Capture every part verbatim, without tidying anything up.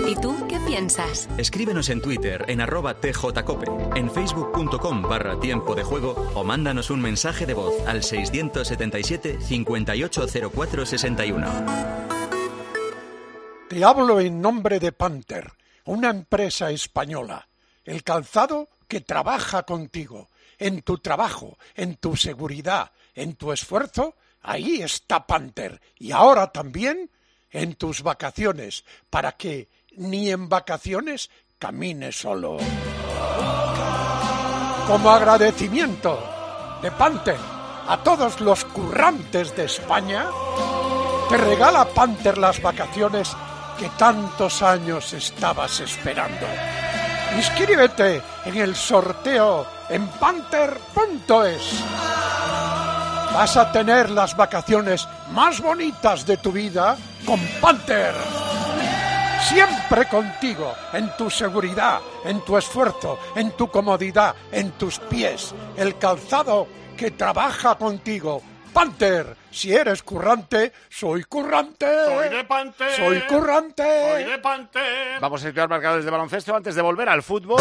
¿Y tú qué piensas? Escríbenos en Twitter en arroba tjcope, en facebook.com barra tiempo de juego o mándanos un mensaje de voz al seiscientos setenta y siete, cincuenta y ocho cero cuatro sesenta y uno. Te hablo en nombre de Panther, una empresa española. El calzado que trabaja contigo. En tu trabajo, en tu seguridad, en tu esfuerzo, ahí está Panther. Y ahora también en tus vacaciones, para que ni en vacaciones camines solo. Como agradecimiento de Panther a todos los currantes de España, te regala Panther las vacaciones que tantos años estabas esperando. Inscríbete en el sorteo en panther punto es. Vas a tener las vacaciones más bonitas de tu vida con Panther. Siempre contigo, en tu seguridad, en tu esfuerzo, en tu comodidad, en tus pies. El calzado que trabaja contigo. Panther, si eres currante, soy currante. Soy de Panther. Soy currante. Soy de Panther. Vamos a situar marcadores de baloncesto antes de volver al fútbol.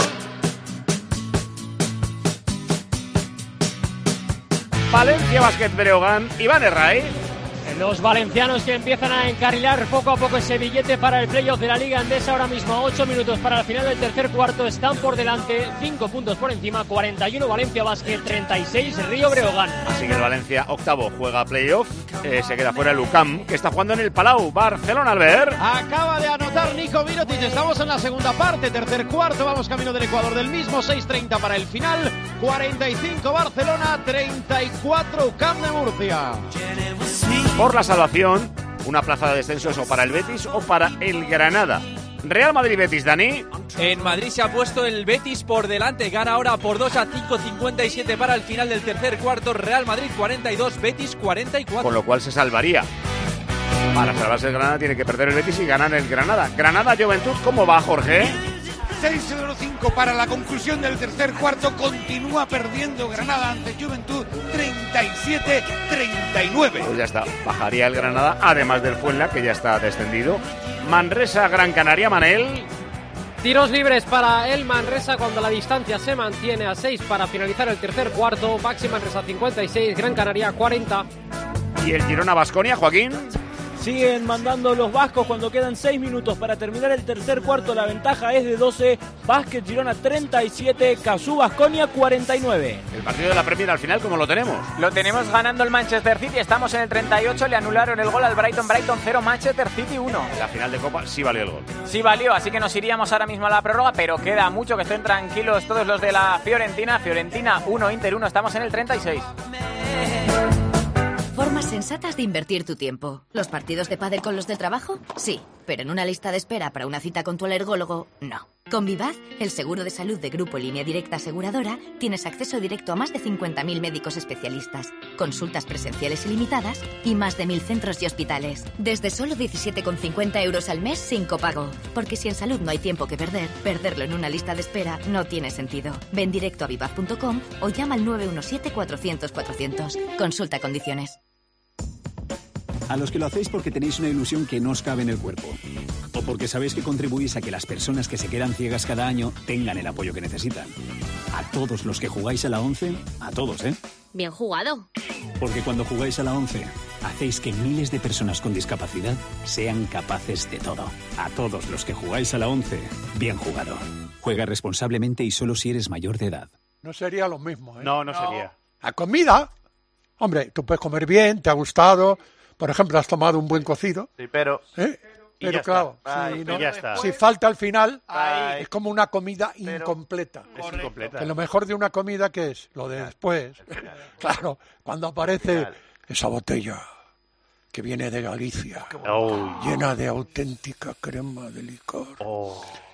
Valencia Basket Breogán, Iván Herray. Los valencianos que empiezan a encarrilar poco a poco ese billete para el playoff de la Liga Endesa. Ahora mismo a ocho minutos para el final del tercer cuarto. Están por delante, cinco puntos por encima. cuarenta y uno Valencia Basket, treinta y seis Río Breogán. Así que el Valencia octavo juega playoff. Eh, se queda fuera el U C A M, que está jugando en el Palau. Barcelona, Albert. Acaba de anotar Nico Mirotic. Estamos en la segunda parte, tercer cuarto. Vamos camino del Ecuador del mismo. seis treinta para el final. cuarenta y cinco Barcelona, treinta y cuatro U C A M de Murcia. Por la salvación, una plaza de descensos o para el Betis o para el Granada. Real Madrid-Betis, Dani. En Madrid se ha puesto el Betis por delante. Gana ahora por dos a cinco cincuenta y siete para el final del tercer cuarto. Real Madrid cuarenta y dos, Betis cuarenta y cuatro. Con lo cual se salvaría. Para salvarse el Granada tiene que perder el Betis y ganar el Granada. Granada-Juventud, ¿cómo va, Jorge? seis cero cinco para la conclusión del tercer cuarto. Continúa perdiendo Granada ante Juventud, treinta y siete treinta y nueve. Pues ya está, bajaría el Granada, además del Fuenla, que ya está descendido. Manresa, Gran Canaria, Manel. Tiros libres para el Manresa cuando la distancia se mantiene a seis para finalizar el tercer cuarto. Baxi Manresa cincuenta y seis, Gran Canaria cuarenta. Y el Girona-Baskonia, Joaquín. Siguen mandando los vascos cuando quedan seis minutos para terminar el tercer cuarto. La ventaja es de doce. Básquet Girona treinta y siete. Cazú Baskonia cuarenta y nueve. El partido de la Premier al final, ¿cómo lo tenemos? Lo tenemos ganando el Manchester City. Estamos en el treinta y ocho. Le anularon el gol al Brighton. Brighton cero, Manchester City uno. La final de Copa sí valió el gol. Sí valió, así que nos iríamos ahora mismo a la prórroga, pero queda mucho, que estén tranquilos todos los de la Fiorentina. Fiorentina uno, Inter uno. Estamos en el treinta y seis. Formas sensatas de invertir tu tiempo. ¿Los partidos de pádel con los del trabajo? Sí, pero en una lista de espera para una cita con tu alergólogo, no. Con Vivaz, el seguro de salud de Grupo Línea Directa Aseguradora, tienes acceso directo a más de cincuenta mil médicos especialistas, consultas presenciales ilimitadas y más de mil centros y hospitales. Desde solo diecisiete con cincuenta euros al mes sin copago. Porque si en salud no hay tiempo que perder, perderlo en una lista de espera no tiene sentido. Ven directo a vivaz punto com o llama al nueve uno siete cuatrocientos cuatrocientos. Consulta condiciones. A los que lo hacéis porque tenéis una ilusión que no os cabe en el cuerpo. O porque sabéis que contribuís a que las personas que se quedan ciegas cada año tengan el apoyo que necesitan. A todos los que jugáis a la once, a todos, ¿eh? Bien jugado. Porque cuando jugáis a la once, hacéis que miles de personas con discapacidad sean capaces de todo. A todos los que jugáis a la once, bien jugado. Juega responsablemente y solo si eres mayor de edad. No sería lo mismo, ¿eh? No, no, no sería. La comida, hombre, tú puedes comer bien, te ha gustado. Por ejemplo, has tomado un buen cocido. Sí, pero... ¿Eh? Pero claro, Ay, si, no, ya está. si falta al final, Ay. es como una comida Pero, incompleta. Es incompleta. Que lo mejor de una comida, ¿qué es? Lo de después. Claro, cuando aparece esa botella que viene de Galicia, Oh. llena de auténtica crema de licor. Oh.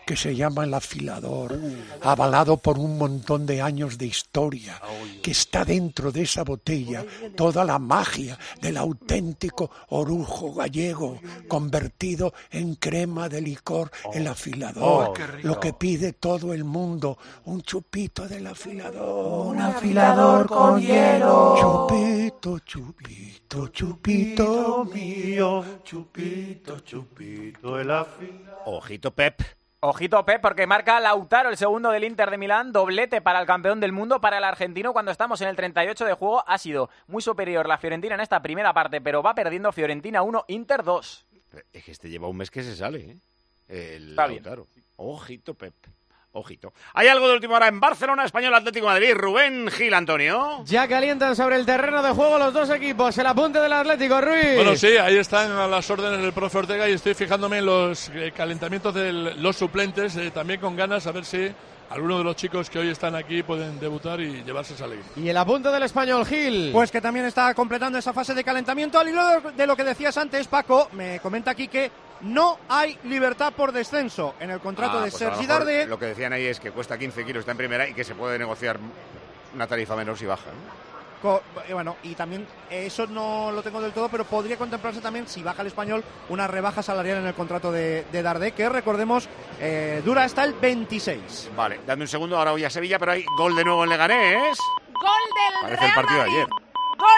que se llama El Afilador, avalado por un montón de años de historia, que está dentro de esa botella toda la magia del auténtico orujo gallego convertido en crema de licor. El Afilador, lo que pide todo el mundo, un chupito del Afilador. Un afilador con hielo. Chupito, chupito, chupito mío, chupito, chupito, el afilador. Ojito, Pep. Ojito, Pep, porque marca Lautaro, el segundo del Inter de Milán, doblete para el campeón del mundo, para el argentino. Cuando estamos en el treinta y ocho de juego, ha sido muy superior la Fiorentina en esta primera parte, pero va perdiendo Fiorentina uno, Inter dos. Es que este lleva un mes que se sale, ¿eh? El Está Lautaro. Bien. Ojito, Pep. Ojito. ¿Hay algo de última hora en Barcelona, Español Atlético de Madrid? Rubén Gil, Antonio. Ya calientan sobre el terreno de juego los dos equipos. El apunte del Atlético, Ruiz. Bueno, sí, ahí están a las órdenes del profe Ortega y estoy fijándome en los eh, calentamientos de los suplentes, eh, también con ganas a ver si algunos de los chicos que hoy están aquí pueden debutar y llevarse esa alegría. Y el apunte del Español, Gil. Pues que también está completando esa fase de calentamiento. Al hilo de lo que decías antes, Paco, me comenta aquí que no hay libertad por descenso en el contrato ah, de pues Sergi Darder. Lo que decían ahí es que cuesta quince kilos, está en primera y que se puede negociar una tarifa menor si baja, ¿no? Co bueno, y también eso no lo tengo del todo, pero podría contemplarse también, si baja el Español, una rebaja salarial en el contrato de, de Darder, que recordemos eh, dura hasta el veintiséis. Vale, dame un segundo, ahora voy a Sevilla, pero hay gol de nuevo en Leganés. Gol del Parece Real el partido Madrid. de ayer. Gol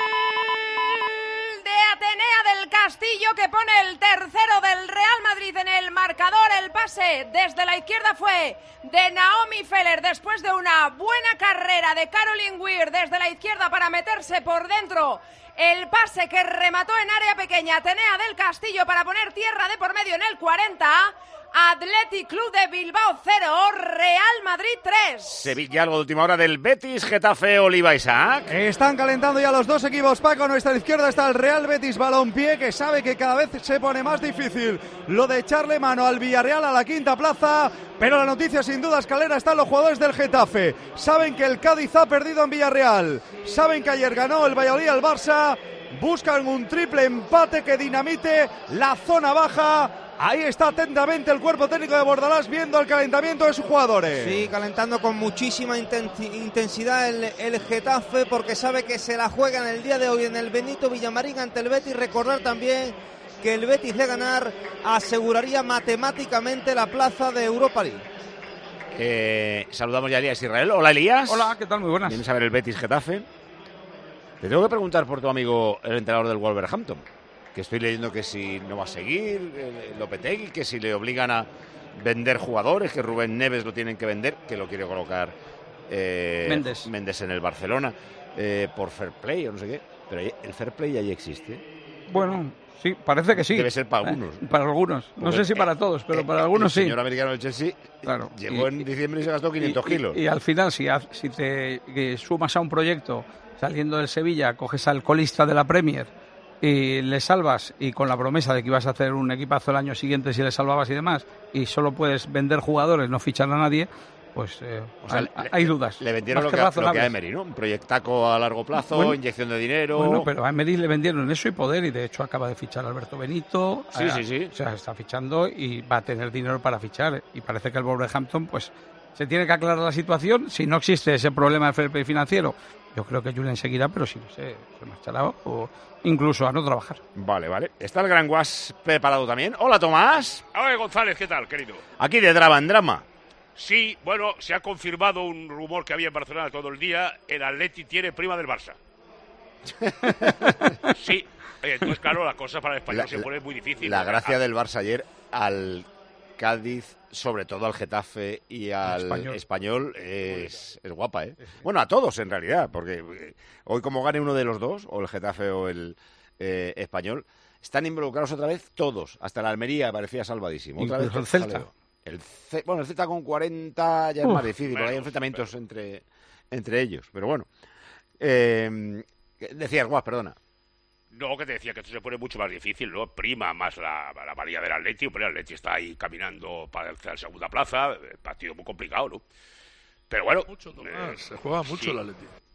de Atenea del Castillo, que pone el tercero del Real Madrid en el marcador. El pase desde la izquierda fue de Naomi Feller después de una buena carrera de Caroline Weir desde la izquierda para meterse por dentro. El pase que remató en área pequeña Atenea del Castillo para poner tierra de por medio en el cuarenta. Athletic Club de Bilbao cero, Real Madrid tres. Sevilla, algo de última hora del Betis, Getafe, Oliva, Isaac. Están calentando ya los dos equipos, Paco. A nuestra izquierda está el Real Betis Balompié, que sabe que cada vez se pone más difícil lo de echarle mano al Villarreal a la quinta plaza. Pero la noticia sin duda escalera están los jugadores del Getafe. Saben que el Cádiz ha perdido en Villarreal. Saben que ayer ganó el Valladolid al Barça. Buscan un triple empate que dinamite la zona baja. Ahí está atentamente el cuerpo técnico de Bordalás viendo el calentamiento de sus jugadores. Sí, calentando con muchísima intensidad el, el Getafe, porque sabe que se la juega en el día de hoy en el Benito Villamarín ante el Betis. Recordar también que el Betis de ganar aseguraría matemáticamente la plaza de Europa League. Eh, saludamos ya a Elías Israel. Hola, Elías. Hola, ¿qué tal? Muy buenas. Vienes a ver el Betis Getafe. Te tengo que preguntar por tu amigo, el entrenador del Wolverhampton, que estoy leyendo que si no va a seguir eh, Lopetegui, que si le obligan a vender jugadores, que Rubén Neves lo tienen que vender, que lo quiere colocar eh, Méndez. Méndez en el Barcelona, eh, por fair play o no sé qué. Pero el fair play ya existe. Bueno, sí, parece que sí. Debe ser para algunos. Eh, para algunos. No Porque sé si para todos, pero eh, para algunos el sí. El señor americano del Chelsea claro. llegó y, en diciembre y se gastó quinientos y, kilos. Y, y al final, si, si te que sumas a un proyecto saliendo del Sevilla, coges al colista de la Premier y le salvas, y con la promesa de que ibas a hacer un equipazo el año siguiente si le salvabas y demás, y solo puedes vender jugadores, no fichar a nadie, pues eh, o sea, hay, le, hay dudas. Le vendieron lo que, que, lo que a Emery, ¿no? Un proyectaco a largo plazo, bueno, inyección de dinero. Bueno, pero a Emery le vendieron eso y poder, y de hecho acaba de fichar a Alberto Benito. Sí, a, sí, sí. O sea, está fichando y va a tener dinero para fichar. Y parece que el Wolverhampton, pues, se tiene que aclarar la situación. Si no existe ese problema de fair play financiero, yo creo que Julen seguirá, pero si no sé, se marchará o incluso a no trabajar. Vale, vale. Está el Gran Guas preparado también. Hola, Tomás. Hola, González, ¿qué tal, querido? Aquí de drama en drama. Sí, bueno, se ha confirmado un rumor que había en Barcelona todo el día. El Atleti tiene prima del Barça. Sí. Entonces, claro, la cosa para el español la, se pone muy difícil. La gracia ah. del Barça ayer al Cádiz, sobre todo al Getafe y al español, español es, es guapa, ¿eh? Bueno, a todos en realidad, porque hoy como gane uno de los dos, o el Getafe o el eh, español, están involucrados otra vez todos. Hasta la Almería parecía salvadísimo. Otra vez el Celta. El C, bueno, el Celta con cuarenta ya es Uf, más difícil, porque hay enfrentamientos pero... entre, entre ellos. Pero bueno, eh, decías, Guas, perdona. No, que te decía que esto se pone mucho más difícil, ¿no? Prima más la, la valía del Atleti, pero el Atleti está ahí caminando para la segunda plaza, partido muy complicado, ¿no? Pero bueno... Mucho, Tomás, eh, se juega mucho sí. el Atleti.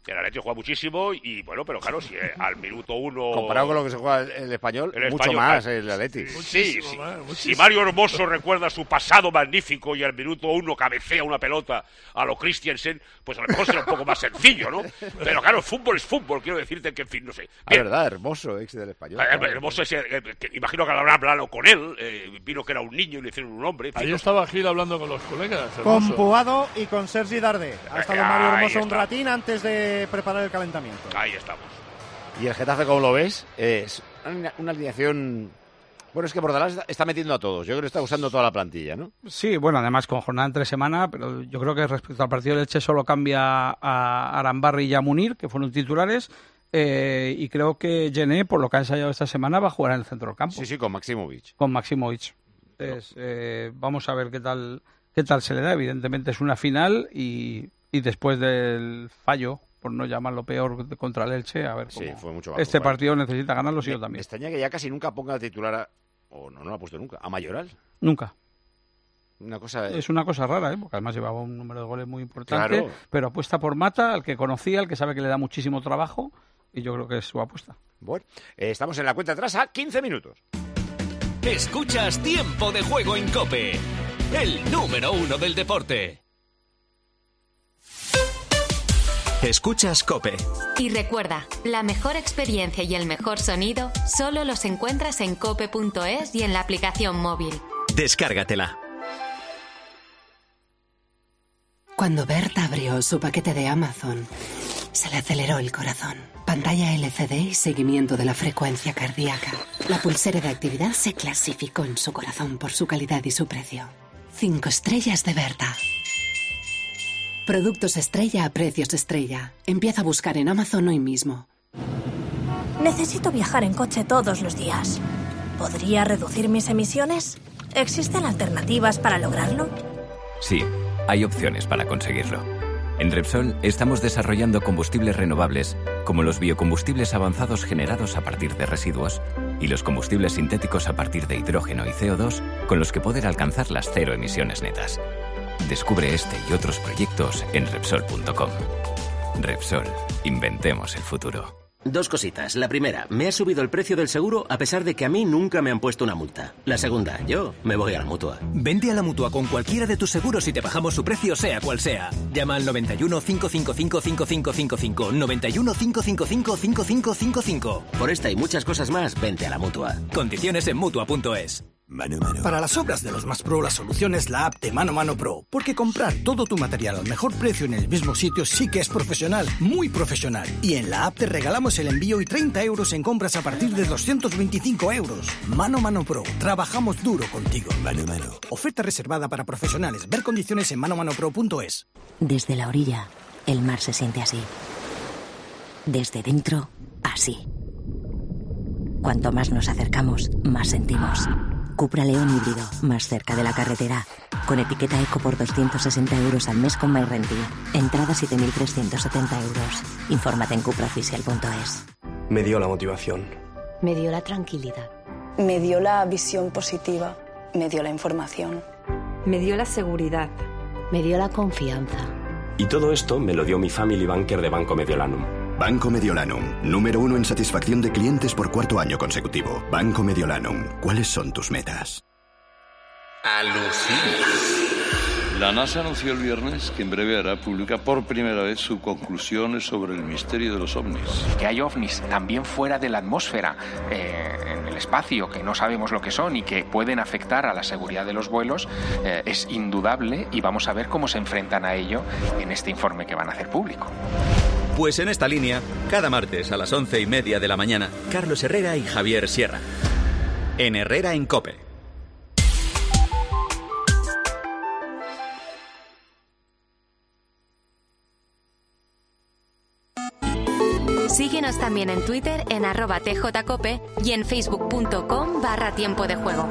El Atleti juega muchísimo y bueno, pero claro, si eh, al minuto uno... Comparado con lo que se juega el, el español, el mucho español, más ah, el Atleti. Sí, sí. Si Mario Hermoso recuerda su pasado magnífico y al minuto uno cabecea una pelota a lo Christiansen, pues a lo mejor será un poco más sencillo, ¿no? Pero claro, el fútbol es fútbol, quiero decirte que, en fin, no sé. Es verdad, Hermoso, ex del español. Eh, Hermoso, es, eh, que, imagino que habrán hablado con él, eh, vino que era un niño y le hicieron un hombre. En fin, Ahí no estaba Gil hablando con los colegas. Con Puado y con Sergi Darder. Ha estado Mario Hermoso un está. ratín antes de preparar el calentamiento. Ahí estamos. ¿Y el Getafe, cómo lo ves? Es una, una alineación... Bueno, es que Bordalás está metiendo a todos. Yo creo que está usando toda la plantilla, ¿no? Sí, bueno, además con jornada entre semana, pero yo creo que respecto al partido del Elche solo cambia a Arambarri y a Munir, que fueron titulares, eh, y creo que Gené, por lo que ha ensayado esta semana, va a jugar en el centro del campo. Sí, sí, con Maximovic. Con Maximovic. Entonces, eh, vamos a ver qué tal, qué tal se le da. Evidentemente es una final y, y después del fallo, por no llamarlo peor, contra el Elche, a ver cómo. Sí, fue mucho más este global. partido necesita ganarlo, sí, yo también. Me extraña que ya casi nunca ponga a titular a... O no, no lo ha puesto nunca. ¿A Mayoral? Nunca. Una cosa... Es una cosa rara, ¿eh? Porque además llevaba un número de goles muy importante, Claro. pero apuesta por Mata, al que conocía, al que sabe que le da muchísimo trabajo, y yo creo que es su apuesta. Bueno, eh, estamos en la cuenta atrás a quince minutos. Escuchas Tiempo de Juego en COPE, el número uno del deporte. Escuchas COPE. Y recuerda, la mejor experiencia y el mejor sonido solo los encuentras en cope punto es y en la aplicación móvil. Descárgatela. Cuando Berta abrió su paquete de Amazon, se le aceleró el corazón. Pantalla L C D y seguimiento de la frecuencia cardíaca. La pulsera de actividad se clasificó en su corazón por su calidad y su precio. Cinco estrellas de Berta. Productos estrella a precios estrella. Empieza a buscar en Amazon hoy mismo. Necesito viajar en coche todos los días. ¿Podría reducir mis emisiones? ¿Existen alternativas para lograrlo? Sí, hay opciones para conseguirlo. En Repsol estamos desarrollando combustibles renovables, como los biocombustibles avanzados generados a partir de residuos y los combustibles sintéticos a partir de hidrógeno y C O dos, con los que poder alcanzar las cero emisiones netas. Descubre este y otros proyectos en Repsol punto com. Repsol, inventemos el futuro. Dos cositas. La primera, me ha subido el precio del seguro a pesar de que a mí nunca me han puesto una multa. La segunda, yo me voy a la Mutua. Vente a la Mutua con cualquiera de tus seguros y te bajamos su precio sea cual sea. Llama al noventa y uno, cinco cinco cinco, cinco cinco cinco cinco, noventa y uno, cinco cinco cinco, cinco cinco cinco cinco. Por esta y muchas cosas más, vente a la Mutua. Condiciones en Mutua punto es. Mano Mano. Para las obras de los más pro, la solución es la app de Mano Mano Pro. Porque comprar todo tu material al mejor precio en el mismo sitio sí que es profesional, muy profesional. Y en la app te regalamos el envío y treinta euros en compras a partir de doscientos veinticinco euros. Mano Mano Pro. Trabajamos duro contigo. Mano Mano. Oferta reservada para profesionales. Ver condiciones en mano mano pro punto es. Desde la orilla, el mar se siente así. Desde dentro, así. Cuanto más nos acercamos, más sentimos. Cupra León híbrido, más cerca de la carretera. Con etiqueta eco por doscientos sesenta euros al mes con MyRenty. Entrada siete mil trescientos setenta euros. Infórmate en cupra oficial punto es. Me dio la motivación. Me dio la tranquilidad. Me dio la visión positiva. Me dio la información. Me dio la seguridad. Me dio la confianza. Y todo esto me lo dio mi Family Banker de Banco Mediolanum. Banco Mediolanum, número uno en satisfacción de clientes por cuarto año consecutivo. Banco Mediolanum, ¿cuáles son tus metas? Alucina. La NASA anunció el viernes que en breve hará pública por primera vez sus conclusiones sobre el misterio de los ovnis. Que hay ovnis también fuera de la atmósfera, eh, en el espacio, que no sabemos lo que son y que pueden afectar a la seguridad de los vuelos, eh, es indudable y vamos a ver cómo se enfrentan a ello en este informe que van a hacer público. Pues en esta línea, cada martes a las once y media de la mañana, Carlos Herrera y Javier Sierra. En Herrera en COPE. Síguenos también en Twitter en arroba tjcope y en facebook punto com barra tiempo de juego.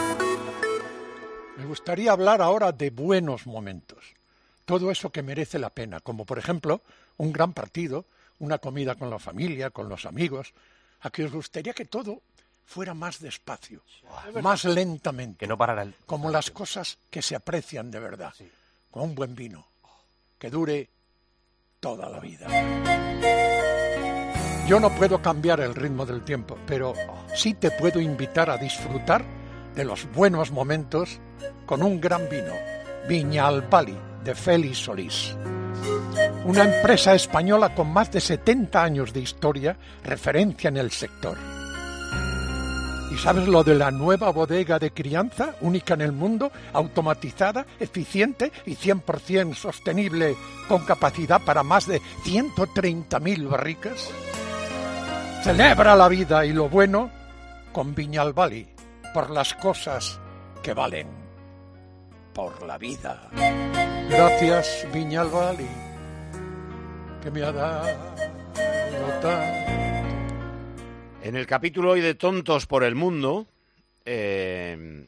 Me gustaría hablar ahora de buenos momentos. Todo eso que merece la pena, como por ejemplo un gran partido, una comida con la familia, con los amigos, a que os gustaría que todo fuera más despacio, más lentamente, que no parara el... como las cosas que se aprecian de verdad, sí. Con un buen vino, que dure toda la vida. Yo no puedo cambiar el ritmo del tiempo, pero sí te puedo invitar a disfrutar de los buenos momentos con un gran vino, Viñalbali, de Félix Solís. Una empresa española con más de setenta años de historia, referencia en el sector. ¿Y sabes lo de la nueva bodega de crianza, única en el mundo, automatizada, eficiente y cien por ciento sostenible, con capacidad para más de ciento treinta mil barricas? Celebra la vida y lo bueno con Viñalbali, por las cosas que valen, por la vida. Gracias, Viñalbali, que me ha dado tanto. En el capítulo hoy de Tontos por el Mundo, eh,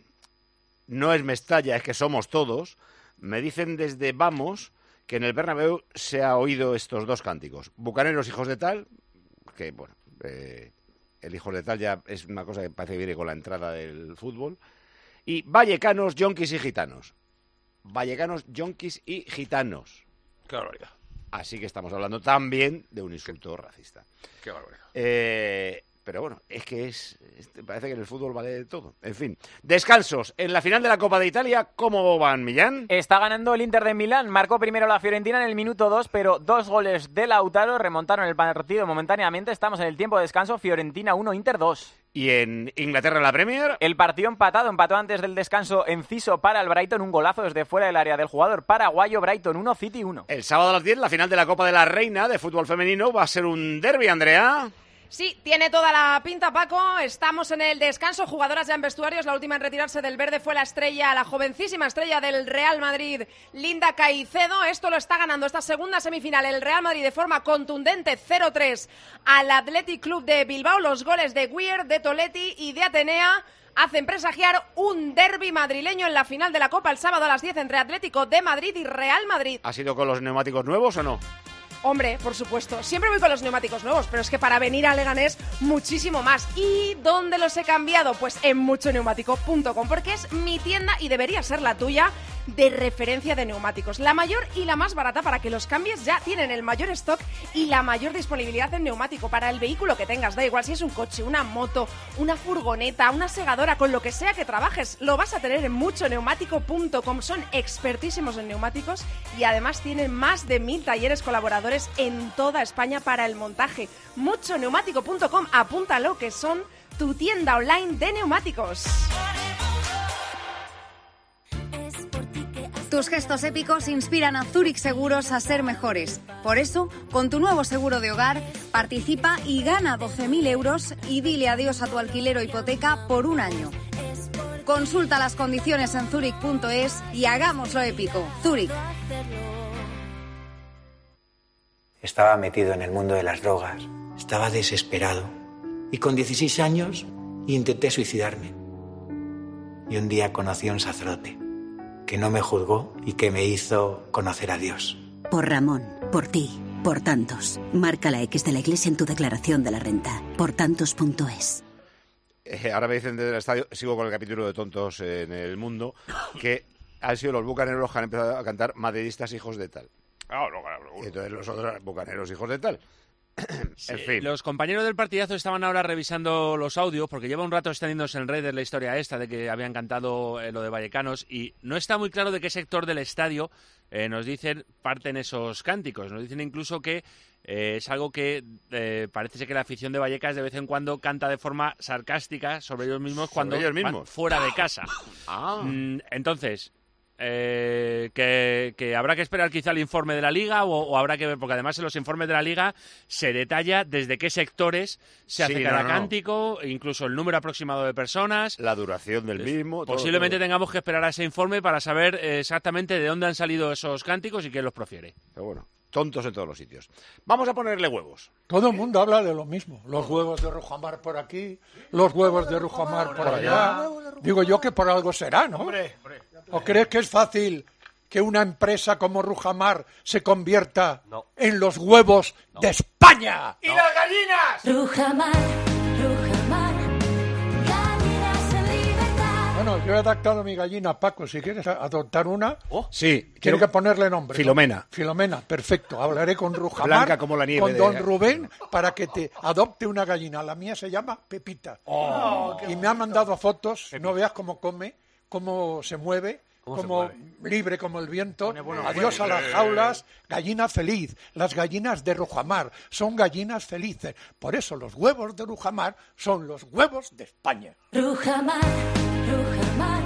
no es Mestalla, es que somos todos, me dicen desde Vamos que en el Bernabéu se ha oído estos dos cánticos. Bucaneros, hijos de tal, que bueno, eh, el hijos de tal ya es una cosa que parece que viene con la entrada del fútbol, y Vallecanos, yonkis y gitanos. Vallecanos, yonkis y gitanos. Qué barbaridad. Así que estamos hablando también de un insulto racista. Qué barbaridad. Eh... Pero bueno, es que es, es parece que en el fútbol vale de todo. En fin, descansos. En la final de la Copa de Italia, ¿cómo van, Millán? Está ganando el Inter de Milán. Marcó primero la Fiorentina en el minuto dos, pero dos goles de Lautaro remontaron el partido momentáneamente. Estamos en el tiempo de descanso. Fiorentina uno, Inter dos. ¿Y en Inglaterra la Premier? El partido empatado, empató antes del descanso Enciso para el Brighton, un golazo desde fuera del área del jugador paraguayo. Brighton uno, City uno. El sábado a las diez, la final de la Copa de la Reina de fútbol femenino, va a ser un derbi, Andrea. Sí, tiene toda la pinta, Paco. Estamos en el descanso, jugadoras ya en vestuarios. La última en retirarse del verde fue la estrella, la jovencísima estrella del Real Madrid, Linda Caicedo. Esto lo está ganando esta segunda semifinal el Real Madrid de forma contundente, cero tres al Athletic Club de Bilbao. Los goles de Weir, de Toletti y de Atenea hacen presagiar un derbi madrileño en la final de la Copa el sábado a las diez entre Atlético de Madrid y Real Madrid. ¿Ha sido con los neumáticos nuevos o no? Hombre, por supuesto, siempre voy con los neumáticos nuevos, pero es que para venir a Leganés muchísimo más. ¿Y dónde los he cambiado? Pues en mucho neumático punto com, porque es mi tienda y debería ser la tuya de referencia de neumáticos. La mayor y la más barata para que los cambies. Ya tienen el mayor stock y la mayor disponibilidad en neumático para el vehículo que tengas. Da igual si es un coche, una moto, una furgoneta, una segadora, con lo que sea que trabajes, lo vas a tener en mucho neumático punto com. Son expertísimos en neumáticos y además tienen más de mil talleres colaboradores en toda España para el montaje. mucho neumático punto com, apúntalo, que son tu tienda online de neumáticos. Tus gestos épicos inspiran a Zurich Seguros a ser mejores. Por eso, con tu nuevo seguro de hogar, participa y gana doce mil euros y dile adiós a tu alquiler o hipoteca por un año. Consulta las condiciones en zurich punto es y hagámoslo épico. Zurich. Estaba metido en el mundo de las drogas, estaba desesperado y con dieciséis años intenté suicidarme. Y un día conocí a un sacerdote que no me juzgó y que me hizo conocer a Dios. Por Ramón, por ti, por tantos. Marca la X de la Iglesia en tu declaración de la renta. por tantos punto es. Eh, ahora me dicen desde el estadio, sigo con el capítulo de Tontos en el Mundo, que han sido los bucaneros los que han empezado a cantar madridistas hijos de tal. Ah, no, claro, y entonces los otros bucaneros hijos de tal. Sí, en fin. Los compañeros del partidazo estaban ahora revisando los audios porque lleva un rato extendiéndose en redes la historia esta de que habían cantado eh, lo de Vallecanos y no está muy claro de qué sector del estadio eh, nos dicen parten esos cánticos. Nos dicen incluso que eh, es algo que eh, parece ser que la afición de Vallecas de vez en cuando canta de forma sarcástica sobre ellos mismos ¿Sobre cuando ellos mismos? van fuera de casa. Ah. Mm, entonces... Eh, que, que habrá que esperar quizá el informe de la Liga o, o habrá que ver, porque además en los informes de la Liga se detalla desde qué sectores se hace Sí, cada no, no. cántico, incluso el número aproximado de personas. La duración del mismo. todo, Posiblemente todo. tengamos que esperar a ese informe para saber eh, exactamente de dónde han salido esos cánticos y quién los profiere. Pero bueno, tontos en todos los sitios. Vamos a ponerle huevos. Todo el mundo habla de lo mismo. Los huevos de Rujamar por aquí, los huevos de Rujamar por allá. Digo yo que por algo será, ¿no? Hombre, hombre. ¿O crees que es fácil que una empresa como Rujamar se convierta No. en los huevos no. de España? ¡Y las gallinas! Rujamar, Rujamar, gallinas en libertad. Bueno, Yo he adoptado a mi gallina, Paco. Si quieres adoptar una, oh, sí, tiene que ponerle nombre. Filomena. ¿No? Filomena, perfecto. Hablaré con Rujamar, Blanca como la nieve con de... don Rubén, para que te adopte una gallina. La mía se llama Pepita. Oh, y me ha mandado fotos, Pepita. No veas cómo come, cómo se mueve. Como libre como el viento, bueno, adiós bueno, a las jaulas, gallina feliz. Las gallinas de Rujamar son gallinas felices. Por eso los huevos de Rujamar son los huevos de España. Rujamar, Rujamar,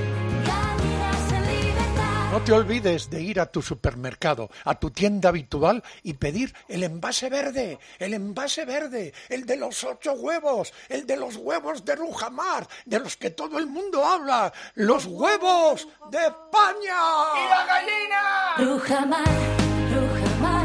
gallinas en libertad. No te olvides de ir a tu supermercado, a tu tienda habitual y pedir el envase verde, el envase verde, el de los ocho huevos, el de los huevos de Rujamar, de los que todo el mundo habla, los huevos de España. ¡Y la gallina! Rujamar, Rujamar,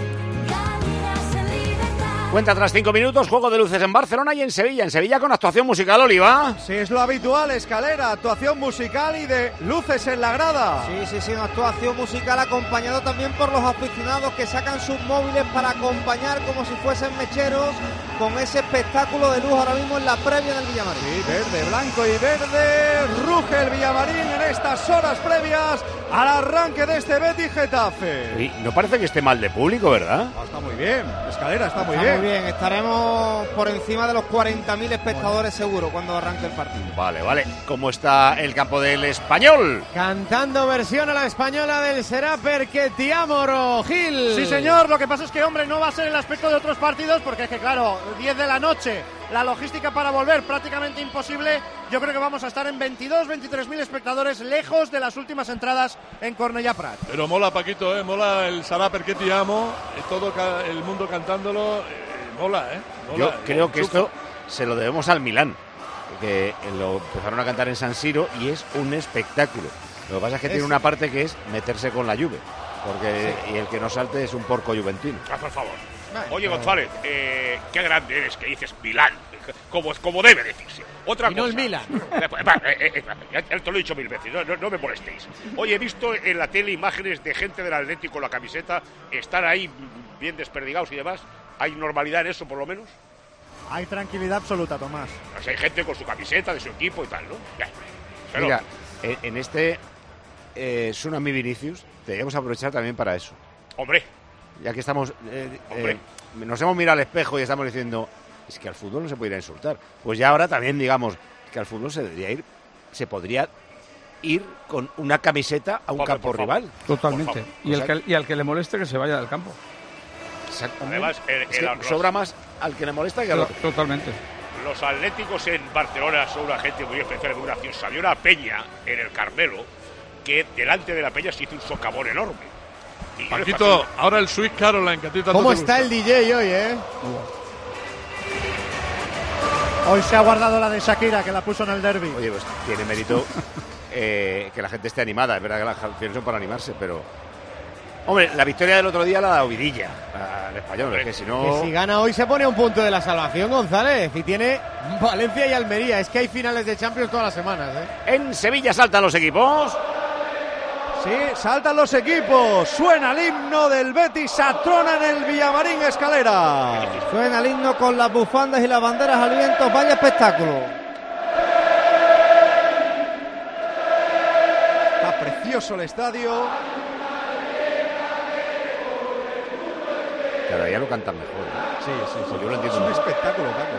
gallinas en libertad. Cuenta tras cinco minutos, juego de luces en Barcelona y en Sevilla. En Sevilla con actuación musical, Oliva. Sí, es lo habitual, Escalera, actuación musical y de luces en la grada. Sí, sí, sí, una actuación musical acompañado también por los aficionados que sacan sus móviles para acompañar como si fuesen mecheros con ese espectáculo de luz ahora mismo en la previa del Villamarín. Sí, verde, blanco y verde, ruge el Villamarín en estas horas previas al arranque de este Betis Getafe. Y no parece que esté mal de público, ¿verdad? Ah, está muy bien, Escalera, está muy está bien. Muy bien, estaremos por encima de los cuarenta mil espectadores bueno. seguro cuando arranque el partido. Vale, vale. ¿Cómo está el campo del Español? Cantando versión a la española del Será Perché Ti Amo, Gil. Sí, señor, lo que pasa es que, hombre, no va a ser el aspecto de otros partidos porque es que, claro, diez de la noche, la logística para volver prácticamente imposible. Yo creo que vamos a estar en veintidós, veintitrés mil espectadores, lejos de las últimas entradas en Cornellà Prat. Pero mola, Paquito, ¿eh? Mola el Será Perché Ti Amo, todo el mundo cantándolo, eh, mola, ¿eh? Mola, Yo creo que esto se lo debemos al Milán, que lo empezaron a cantar en San Siro y es un espectáculo. Lo que pasa es que es... tiene una parte que es meterse con la Juve, porque sí. y el que no salte es un porco juventino. Ah, por favor. Oye, González, eh, qué grande eres que dices Milán, como, como debe decirse. Otra y cosa. no el Milan. Eh, eh, eh, ya te lo he dicho mil veces, no, no, no me molestéis. Oye, he visto en la tele imágenes de gente del Atlético con la camiseta, están ahí bien desperdigados y demás. ¿Hay normalidad en eso, por lo menos? Hay tranquilidad absoluta, Tomás. O sea, hay gente con su camiseta de su equipo y tal, ¿no? Ya. Pero... Mira, en este eh, Tsunami Vinicius deberíamos aprovechar también para eso. Hombre. Ya que estamos eh, eh, nos hemos mirado al espejo y estamos diciendo es que al fútbol no se puede ir a insultar. Pues ya ahora también digamos que al fútbol se debería ir, se podría ir con una camiseta a un Pobre, campo rival. Totalmente. Y, el que, y al que le moleste que se vaya del campo. Exactamente. Además, el, es que el, sobra más al que le molesta que al otro. Totalmente. Los atléticos en Barcelona son una gente muy especial, muy graciosa. Había una peña en el Carmelo que delante de la peña se hizo un socavón enorme. Y Paquito, ahora el Sweet Caroline, que a ti tanto ¿Cómo te está gusta? El D J hoy, eh? Hoy se ha guardado la de Shakira, que la puso en el derbi. Oye, pues tiene mérito eh, que la gente esté animada. Es verdad que las canciones son para animarse, pero... Hombre, la victoria del otro día la da Ovidilla al Español, es que si no... Que si gana hoy se pone a un punto de la salvación, González, y tiene Valencia y Almería. Es que hay finales de Champions todas las semanas, ¿eh? En Sevilla saltan los equipos. Sí, saltan los equipos. Suena el himno del Betis, atrona en el Villamarín, Escalera. Suena el himno con las bufandas y las banderas al viento. Vaya espectáculo. Está precioso el estadio. Cada día lo cantan mejor, ¿eh? Sí, sí, sí. Pues yo lo entiendo. Es un espectáculo, Paco.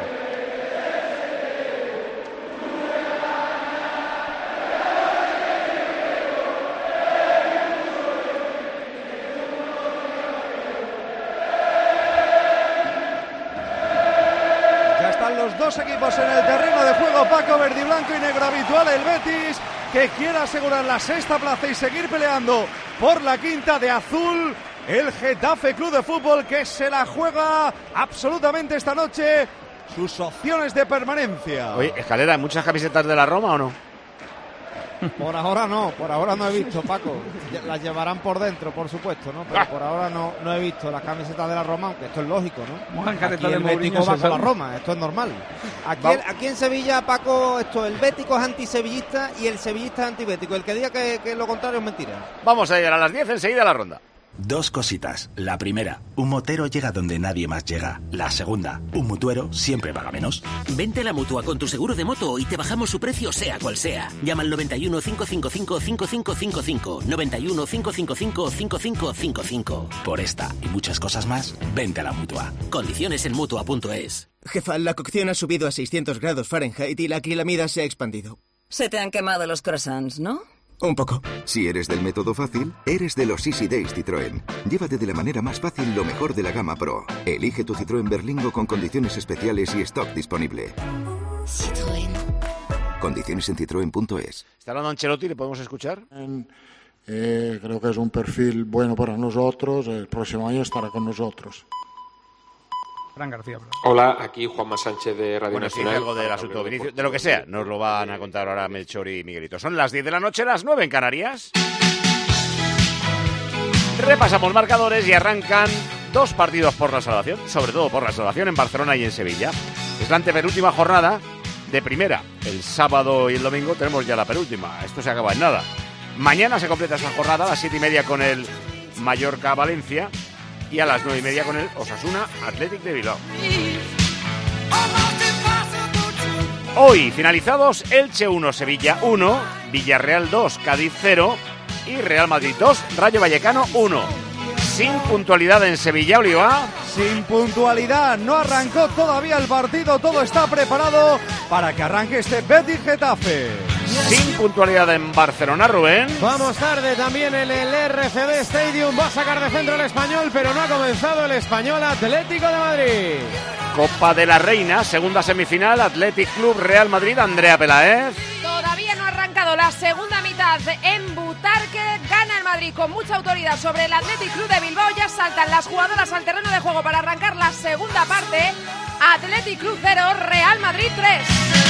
Ya están los dos equipos en el terreno de juego, Paco, verde y blanco y negro habitual. El Betis, que quiere asegurar la sexta plaza y seguir peleando por la quinta de azul. El Getafe Club de Fútbol, que se la juega absolutamente esta noche sus opciones de permanencia. Oye, Escalera, ¿hay muchas camisetas de la Roma o no? Por ahora no, por ahora no he visto, Paco. Las llevarán por dentro, por supuesto, ¿no? Pero ah. por ahora no, no he visto las camisetas de la Roma, aunque esto es lógico, ¿no? Aquí el Bético va con la Roma, esto es normal. Aquí, el, aquí en Sevilla, Paco, esto, el Bético es antisevillista y el sevillista es antibético. El que diga que, que lo contrario es mentira. Vamos a llegar a las diez enseguida a la ronda. Dos cositas. La primera, un motero llega donde nadie más llega. La segunda, un mutuero siempre paga menos. Vente a la Mutua con tu seguro de moto y te bajamos su precio sea cual sea. Llama al noventa y uno, cinco cinco cinco, cinco cinco cinco cinco. noventa y uno, cinco cinco cinco, cinco cinco cinco cinco. Por esta y muchas cosas más, vente a la Mutua. Condiciones en Mutua punto es. Jefa, la cocción ha subido a seiscientos grados Fahrenheit y la acrilamida se ha expandido. Se te han quemado los croissants, ¿no? Un poco. Si eres del método fácil, eres de los Easy Days Citroën. Llévate de la manera más fácil lo mejor de la gama Pro. Elige tu Citroën Berlingo con condiciones especiales y stock disponible. Citroën. Condiciones en citroen punto es. ¿Está hablando Ancelotti? ¿Le podemos escuchar? Eh, creo que es un perfil bueno para nosotros. El próximo año estará con nosotros. Fran García. Hola, aquí Juanma Sánchez de Radio Bueno, Nacional. sí, algo del asunto Vinicius, de lo que sea, nos lo van a contar ahora Melchor y Miguelito. Son las diez de la noche, las nueve en Canarias. Repasamos marcadores y arrancan dos partidos por la salvación, sobre todo por la salvación en Barcelona y en Sevilla. Es la antepenúltima jornada de primera. El sábado y el domingo tenemos ya la penúltima. Esto se acaba en nada. Mañana se completa esa jornada a las siete y media con el Mallorca-Valencia y a las nueve y media con el Osasuna Athletic de Bilbao. Hoy finalizados Elche uno, Sevilla uno, Villarreal dos, Cádiz cero y Real Madrid dos, Rayo Vallecano uno. Sin puntualidad en Sevilla, Oliva. Sin puntualidad, no arrancó todavía el partido, todo está preparado para que arranque este Betis Getafe. Sin puntualidad en Barcelona, Rubén. Vamos tarde también en el R C D Stadium, va a sacar de centro el Español, pero no ha comenzado el Español Atlético de Madrid. Copa de la Reina, segunda semifinal, Athletic Club Real Madrid, Andrea Peláez. Todavía no ha arrancado la segunda mitad en Butarque, gana el Madrid con mucha autoridad sobre el Athletic Club de Bilbao, ya saltan las jugadoras al terreno de juego para arrancar la segunda parte. Athletic Club cero, Real Madrid tres.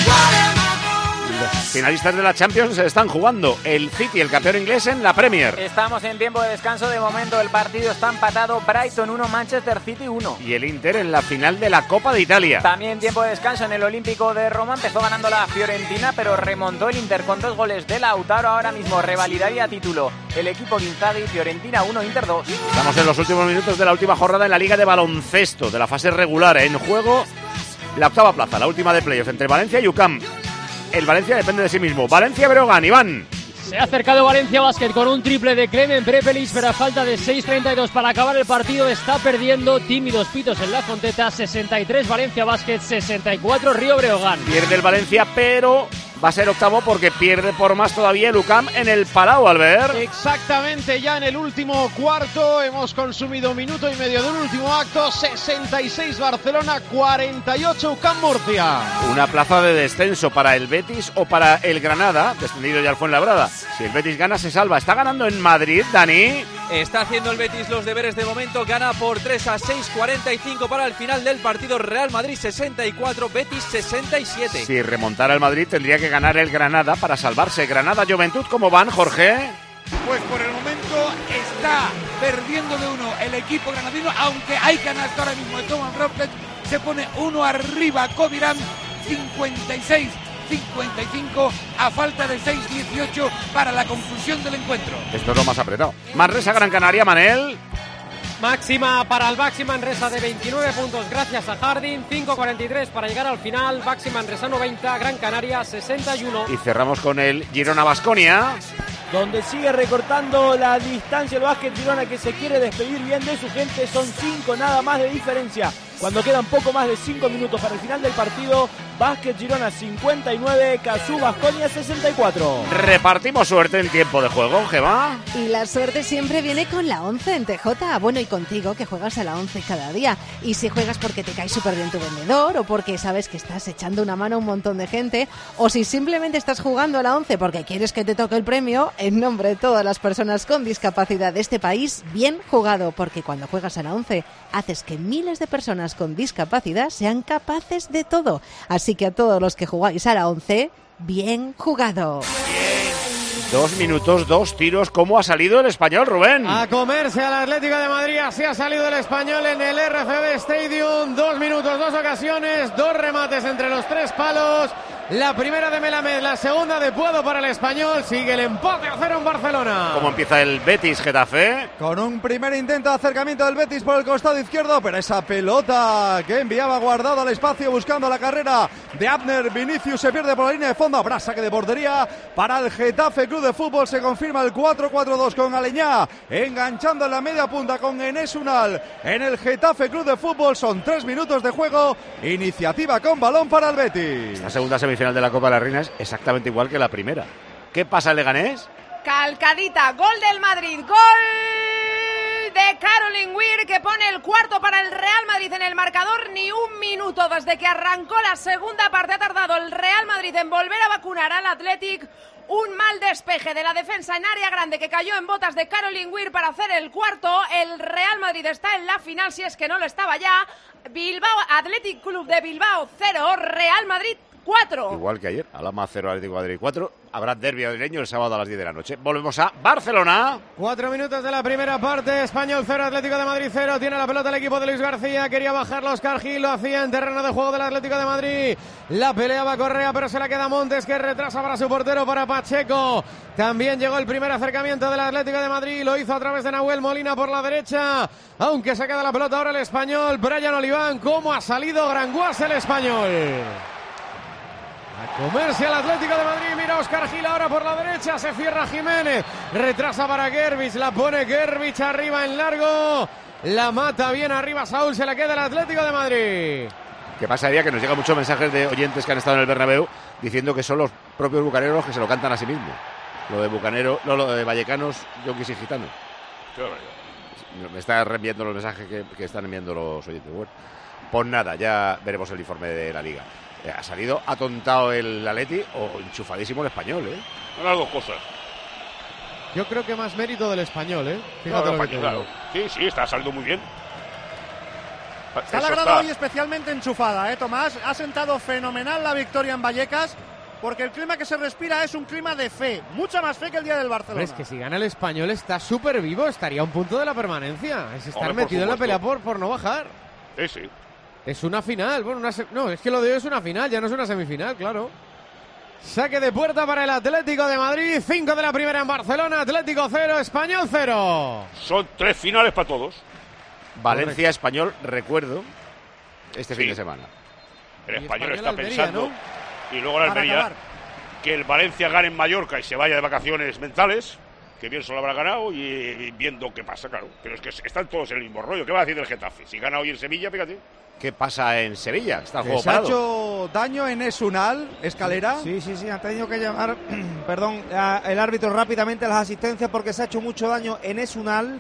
Los finalistas de la Champions se están jugando el City, el campeón inglés, en la Premier. Estamos en tiempo de descanso. De momento el partido está empatado. Brighton uno, Manchester City uno. Y el Inter en la final de la Copa de Italia. También tiempo de descanso en el Olímpico de Roma. Empezó ganando la Fiorentina, pero remontó el Inter con dos goles de Lautaro. Ahora mismo revalidaría título el equipo Inzaghi. Fiorentina uno, Inter dos. Estamos en los últimos minutos de la última jornada en la Liga de Baloncesto, de la fase regular. En juego la octava plaza, la última de playoff entre Valencia y U C A M. El Valencia depende de sí mismo. Valencia Breogán, Iván. Se ha acercado Valencia Basket con un triple de Clemen Prepelic, pero a falta de seis treinta y dos para acabar el partido está perdiendo. Tímidos pitos en la Fonteta. Sesenta y tres Valencia Basket, sesenta y cuatro Río Breogán. Pierde el Valencia, pero va a ser octavo porque pierde por más todavía el U C A M en el Palau, Albert. Exactamente, ya en el último cuarto hemos consumido minuto y medio del último acto. Sesenta y seis Barcelona, cuarenta y ocho U C A M Murcia. Una plaza de descenso para el Betis o para el Granada, descendido ya el Fuenlabrada. Si el Betis gana se salva. Está ganando en Madrid, Dani. Está haciendo el Betis los deberes de momento, gana por tres a seis, cuarenta y cinco para el final del partido. Real Madrid sesenta y cuatro, Betis sesenta y siete. Si remontara el Madrid tendría que ganar el Granada para salvarse. Granada Juventud, ¿cómo van, Jorge? Pues por el momento está perdiendo de uno el equipo granadino, aunque hay canasta ahora mismo de Thomas Robles, se pone uno arriba Covirán, cincuenta y seis cincuenta y cinco a falta de seis dieciocho para la conclusión del encuentro. Esto es lo más apretado. Manresa Gran Canaria, Manel. Máxima para el Baxi Manresa de veintinueve puntos gracias a Jardín, cinco cuarenta y tres para llegar al final. Baxi Manresa noventa, Gran Canaria sesenta y uno. Y cerramos con el Girona Baskonia, donde sigue recortando la distancia el Básquet Girona, que se quiere despedir bien de su gente. Son cinco nada más de diferencia cuando quedan poco más de cinco minutos para el final del partido. Básquet Girona cincuenta y nueve, Cazú Baskonia sesenta y cuatro. Repartimos suerte en tiempo de juego, Gemma. Y la suerte siempre viene con la once en T J. Bueno, y contigo, que juegas a la once cada día. Y si juegas porque te cae súper bien tu vendedor, o porque sabes que estás echando una mano a un montón de gente, o si simplemente estás jugando a la once porque quieres que te toque el premio, en nombre de todas las personas con discapacidad de este país, bien jugado, porque cuando juegas a la once haces que miles de personas con discapacidad sean capaces de todo. Así que a todos los que jugáis a la once, bien jugado. Bien. Dos minutos, dos tiros. ¿Cómo ha salido el Español, Rubén? A comerse al Atlético de Madrid. Así ha salido el Español en el R C D Stadium. Dos minutos, dos ocasiones, dos remates entre los tres palos. La primera de Melamed, la segunda de Puedo para el Español. Sigue el empate a cero en Barcelona. ¿Cómo empieza el Betis Getafe? Con un primer intento de acercamiento del Betis por el costado izquierdo, pero esa pelota que enviaba guardado al espacio buscando la carrera de Abner Vinicius se pierde por la línea de fondo. Habrá saque de portería para el Getafe Club de Fútbol. Se confirma el cuatro cuatro dos con Aleñá enganchando en la media punta con Enes Unal en el Getafe Club de Fútbol. Son tres minutos de juego. Iniciativa con balón para el Betis. La segunda semifinal de la Copa de la Reina es exactamente igual que la primera. ¿Qué pasa en Leganés? Calcadita, gol del Madrid, gol de Caroline Weir que pone el cuarto para el Real Madrid en el marcador. Ni un minuto desde que arrancó la segunda parte ha tardado el Real Madrid en volver a vacunar al Athletic. Un mal despeje de la defensa en área grande que cayó en botas de Caroline Weir para hacer el cuarto. El Real Madrid está en la final, si es que no lo estaba ya. Bilbao, Athletic Club de Bilbao cero, Real Madrid cuatro. Igual que ayer, Alhama cero, Atlético de Madrid cuatro. Habrá derbi madrileño el sábado a las diez de la noche. Volvemos a Barcelona. Cuatro minutos de la primera parte. Español cero, Atlético de Madrid cero. Tiene la pelota el equipo de Luis García. Quería bajarlo Óscar Gil. Lo hacía en terreno de juego del Atlético de Madrid. La peleaba Correa, pero se la queda Montes, que retrasa para su portero, para Pacheco. También llegó el primer acercamiento del Atlético de Madrid. Lo hizo a través de Nahuel Molina por la derecha. Aunque se queda la pelota ahora el Español. Brian Oliván. ¿Cómo ha salido Granguas el Español? A comerse al Atlético de Madrid. Mira Óscar Gil ahora por la derecha. Se cierra Jiménez. Retrasa para Gervich. La pone Gervich arriba en largo. La mata bien arriba Saúl. Se la queda el Atlético de Madrid. ¿Qué pasaría? Que nos llegan muchos mensajes de oyentes que han estado en el Bernabéu diciendo que son los propios bucaneros los que se lo cantan a sí mismos. Lo de bucanero, no, lo de vallecanos, yonkis y gitanos. Me está reenviando los mensajes que, que están enviando los oyentes. Bueno, pues nada, ya veremos el informe de la Liga. ¿Ha salido atontado el Atleti o enchufadísimo el Español, eh? Son las dos cosas. Yo creo que más mérito del Español, ¿eh? Fíjate no, lo que claro. Sí, sí, está saliendo muy bien. Está la grada hoy especialmente enchufada, ¿eh, Tomás? Ha sentado fenomenal la victoria en Vallecas, porque el clima que se respira es un clima de fe, mucha más fe que el día del Barcelona. Es que si gana el Español está súper vivo, estaría a un punto de la permanencia. Es estar Hombre, metido en la pelea por, por no bajar. Sí, sí. Es una final, bueno, una se... no, es que lo de hoy es una final, ya no es una semifinal, claro. Saque de puerta para el Atlético de Madrid, cinco de la primera en Barcelona, Atlético cero, Español cero. Son tres finales para todos. Valencia, Español, recuerdo, este sí. fin de semana. El Español, Español está Almería, pensando, ¿no? Y luego el Almería, que el Valencia gane en Mallorca y se vaya de vacaciones mentales, que bien se lo habrá ganado, y, y viendo qué pasa, claro. Pero es que están todos en el mismo rollo. ¿Qué va a decir el Getafe? Si gana hoy en Sevilla, fíjate. ¿Qué pasa en Sevilla? Está el juego ¿Se ha parado. hecho daño en Esunal, Escalera? Sí, sí, sí, han tenido que llamar, perdón, a, el árbitro rápidamente a las asistencias porque se ha hecho mucho daño en Esunal,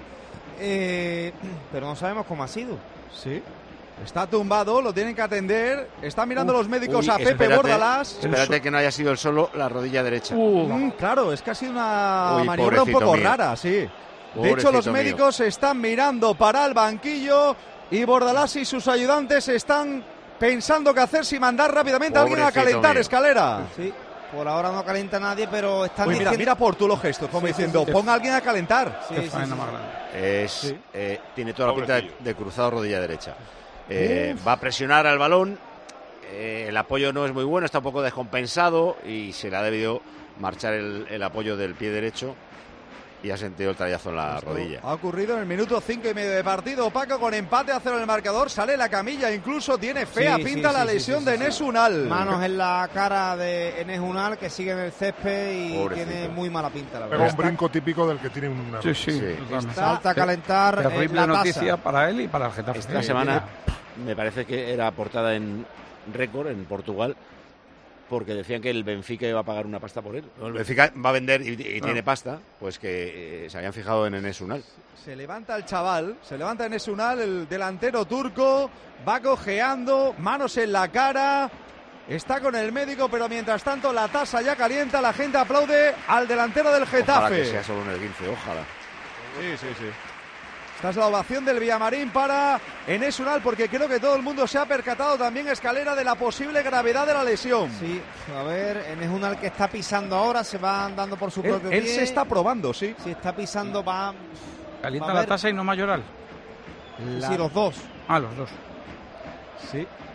eh, pero no sabemos cómo ha sido. Sí. Está tumbado, lo tienen que atender. Están mirando Uf, los médicos uy, a Pepe espérate, Bordalás. Espérate que no haya sido el solo la rodilla derecha. Uh, mm, claro, es que ha sido una uy, maniobra un poco mío. rara, sí. De Pobrecito hecho, los mío. médicos están mirando para el banquillo y Bordalás y sus ayudantes están pensando qué hacer, si mandar rápidamente a alguien a Pobrecito calentar, mío. Escalera. Sí, por ahora no calienta nadie, pero están Uy, mira, diciendo... mira por tú los gestos, como Sí, sí, diciendo, sí. ponga a alguien a calentar. Sí, sí, sí. Es, Sí. eh, tiene toda la pinta de, Pobrecillo. de cruzado rodilla derecha. Eh, va a presionar al balón. Eh, el apoyo no es muy bueno, está un poco descompensado y se le ha debido marchar el, el apoyo del pie derecho y ha sentido el trayazo en la Esto rodilla. Ha ocurrido en el minuto cinco y medio de partido. Paco, con empate a cero en el marcador, sale la camilla, incluso tiene fea Sí, pinta sí, la sí, lesión sí, sí, de sí. Enes Unal. Manos en la cara de Enes Unal, que sigue en el césped y Pobrecito. tiene muy mala pinta, la Pega verdad. un brinco típico del que tiene una... Sí, sí. Sí. totalmente. Salta a calentar en Terrible la noticia taza. para él y para el Getafe. Esta semana me parece que era portada en Récord, en Portugal, porque decían que el Benfica iba a pagar una pasta por él. El Benfica va a vender y, y Ah. tiene pasta, pues que eh, se habían fijado en Enes Unal. Se levanta el chaval, se levanta Enes Unal, el delantero turco, va cojeando, manos en la cara, está con el médico, pero mientras tanto la tasa ya calienta, la gente aplaude al delantero del Ojalá Getafe. que sea solo un esguince, ojalá. Sí, sí, sí. Esta es la ovación del Villamarín para Enes Unal, porque creo que todo el mundo se ha percatado también, Escalera, de la posible gravedad de la lesión. Sí, a ver, Enes Unal que está pisando ahora, se va andando por su Él, propio él pie. se está probando, sí. Si está pisando, va... Calienta va a la ver- tasa y no mayoral. Sí, los dos. Ah, los dos. Sí.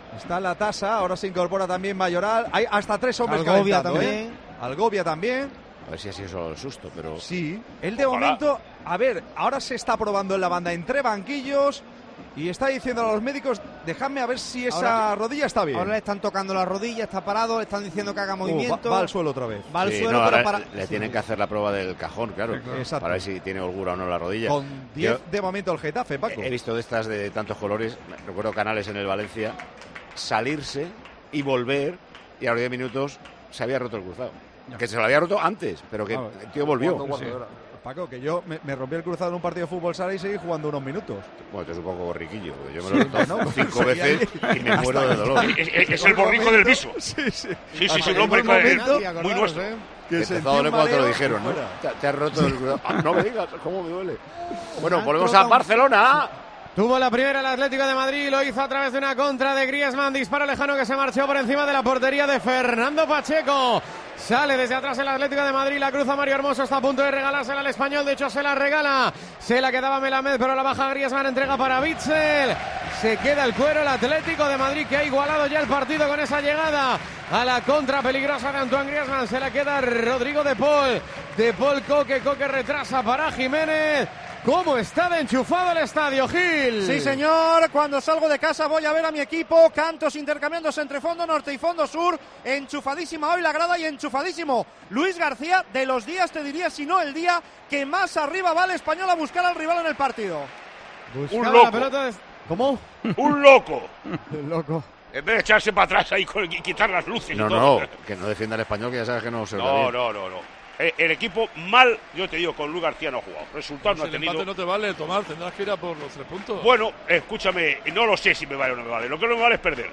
Está la tasa, ahora se incorpora también Mayoral. Hay hasta tres hombres Algovia calentando, también. ¿eh? Algovia también. A ver si ha sido solo el susto, pero... Sí, él de Ojalá. momento, a ver, ahora se está probando en la banda entre banquillos y está diciendo a los médicos, dejadme a ver si esa Ahora- rodilla está bien. Ahora le están tocando la rodilla, está parado, le están diciendo que haga Uh, movimiento. va, va al suelo otra vez. Va al Sí, suelo, no, pero ahora para... le tienen que hacer la prueba del cajón, claro, Exacto. para ver si tiene holgura o no la rodilla. Con diez Yo de momento el Getafe, Paco. he visto de estas de tantos colores, recuerdo Canales en el Valencia, salirse y volver, y a los diez minutos se había roto el cruzado. Que se lo había roto antes, pero que Ah, el tío volvió. ¿cuándo, cuándo era? Paco, que yo me, me rompí el cruzado en un partido de fútbol sala y seguí jugando unos minutos. Bueno, tú eres un poco borriquillo, porque yo me lo he roto bueno, cinco pues veces ahí- y me muero de hasta- dolor. Es, es- es el borrico del viso. Sí, sí. Sí, sí, sí, Hasta un que hombre llegó el que- momento muy nuestro. que Te sentí empezó a doler un cuando te lo mareo dijeron, ¿no? fuera. Te, te has roto el cruzado. Ah, no me digas, ¿cómo me duele? Bueno, Una volvemos troca- a Barcelona. Tuvo la primera el Atlético de Madrid, lo hizo a través de una contra de Griezmann, disparo lejano que se marchó por encima de la portería de Fernando Pacheco. Sale desde atrás el Atlético de Madrid, la cruza Mario Hermoso, está a punto de regalársela al Español, de hecho se la regala, se la quedaba Melamed, pero la baja Griezmann, entrega para Witsel, se queda el cuero el Atlético de Madrid que ha igualado ya el partido con esa llegada a la contra peligrosa de Antoine Griezmann, se la queda Rodrigo de Paul, de Paul Coque, Coque retrasa para Jiménez. ¿Cómo está de enchufado el estadio, Gil? Sí, señor. Cuando salgo de casa voy a ver a mi equipo. Cantos intercambiándose entre fondo norte y fondo sur. Enchufadísima hoy la grada y enchufadísimo Luis García. De los días, te diría, si no el día que más arriba va el Español a buscar al rival en el partido. Un La loco. pelota de- ¿Cómo? Un loco. Loco. En vez de echarse para atrás ahí con- y quitar las luces No, y todo. no, que no defienda al Español, que ya sabes que no se lo da No, bien. no, no, no. Eh, el equipo mal, yo te digo, con Luis García no ha jugado. Resultado no ha Pues el tenido. empate no te vale, Tomás, tendrás que ir a por los tres puntos. Bueno, escúchame, no lo sé si me vale o no me vale. Lo que no me vale es perder.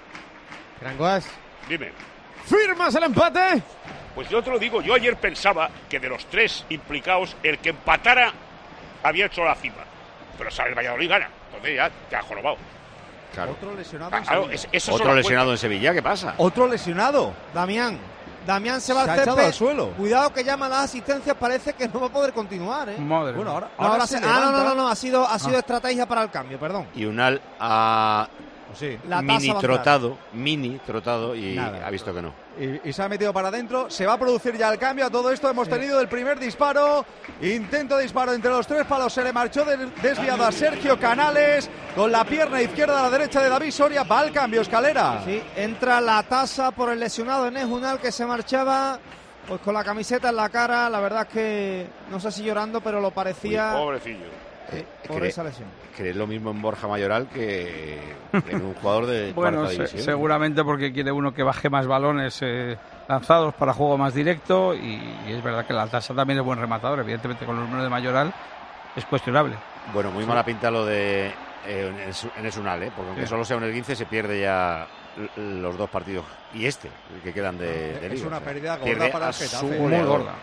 Granguas, Dime. ¿firmas el empate? Pues yo te lo digo, yo ayer pensaba que de los tres implicados, el que empatara había hecho la cima. Pero sale el Valladolid gana. Entonces ya te ha jorobado. Claro. Otro lesionado en Claro, Sevilla. es- eso Otro solo lesionado cuenta. en Sevilla, ¿qué pasa? Otro lesionado. Damián. Damián se va Se ha al echado césped. al suelo. Cuidado que llama las asistencias, parece que no va a poder continuar, ¿eh? Madre Bueno, mía. ahora, No, ahora ahora se se- ah, no, no, levanta. no, no, ha sido, ha sido Ah. estrategia para el cambio, perdón. Y Unal ha Sí. La tasa mini va a entrar. trotado, mini trotado y Nada. ha visto que no. Y, y se ha metido para adentro. Se va a producir ya el cambio. A todo esto hemos tenido el primer disparo. Intento de disparo entre los tres palos. Se le marchó de- desviado a Sergio Canales. Con la pierna izquierda a la derecha de David Soria. Va al cambio, Escalera. Sí, entra la tasa por el lesionado Enes Unal que se marchaba pues con la camiseta en la cara. La verdad es que no sé si llorando, pero lo parecía. Uy, pobrecillo. Sí, por Cre- esa lesión. ¿Crees lo mismo en Borja Mayoral que en un jugador de Bueno, cuarta se- división? seguramente porque quiere uno que baje más balones eh, lanzados para juego más directo y, y es verdad que la tasa también es buen rematador, evidentemente con los números de Mayoral es cuestionable. Bueno, muy mala pinta lo de eh, Enes- Enes Unal, ¿eh? Porque aunque Sí. solo sea un esguince, se pierde ya l- los dos partidos. Y este, el que quedan de, de Es liga, una o sea, pérdida gorda pierde para el a su Getafe. Muy goleador. gorda.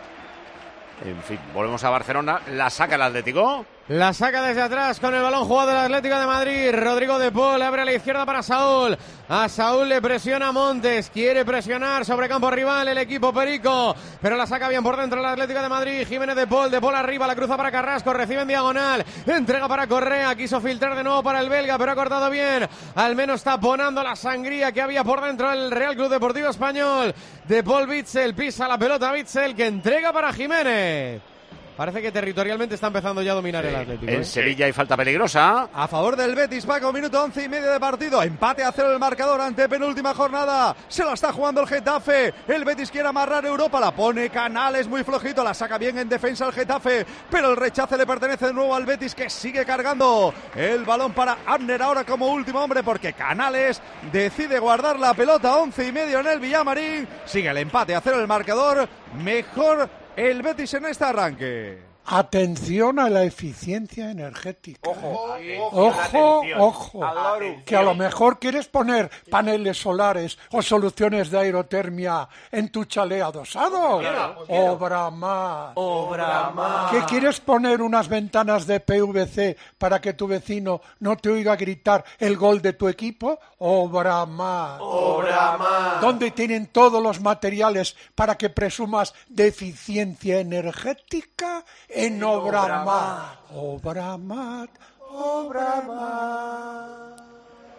En fin, volvemos a Barcelona. La saca el Atlético. La saca desde atrás con el balón jugado del Atlético de Madrid. Rodrigo de Paul abre a la izquierda para Saúl. A Saúl le presiona Montes. Quiere presionar sobre campo rival el equipo perico. Pero la saca bien por dentro el Atlético de Madrid. Jiménez de Paul. De Paul arriba. La cruza para Carrasco. Recibe en diagonal. Entrega para Correa. Quiso filtrar de nuevo para el belga. Pero ha cortado bien. Al menos taponando la sangría que había por dentro el Real Club Deportivo Español. De Paul Witsel. Pisa la pelota Witsel que entrega para Jiménez. Parece que territorialmente está empezando ya a dominar el Atlético. En ¿eh? Sevilla hay falta peligrosa. A favor del Betis, Paco, minuto once y medio de partido. Empate a cero el marcador ante penúltima jornada. Se la está jugando el Getafe. El Betis quiere amarrar Europa. La pone Canales muy flojito. La saca bien en defensa el Getafe. Pero el rechace le pertenece de nuevo al Betis que sigue cargando. El balón para Abner ahora como último hombre porque Canales decide guardar la pelota. Once y medio en el Villamarín. Sigue el empate a cero el marcador. Mejor el Betis en este arranque. Atención a la eficiencia energética. Ojo, ojo, ojo. Atención. Que a lo mejor quieres poner paneles solares o soluciones de aerotermia en tu chalet adosado. Quiero, quiero. Obra más. Obra más. ¿Que quieres poner unas ventanas de P V C para que tu vecino no te oiga gritar el gol de tu equipo? Obra más. Obra más. ¿Dónde tienen todos los materiales para que presumas de eficiencia energética? En Obramat. Obramat. Obramat.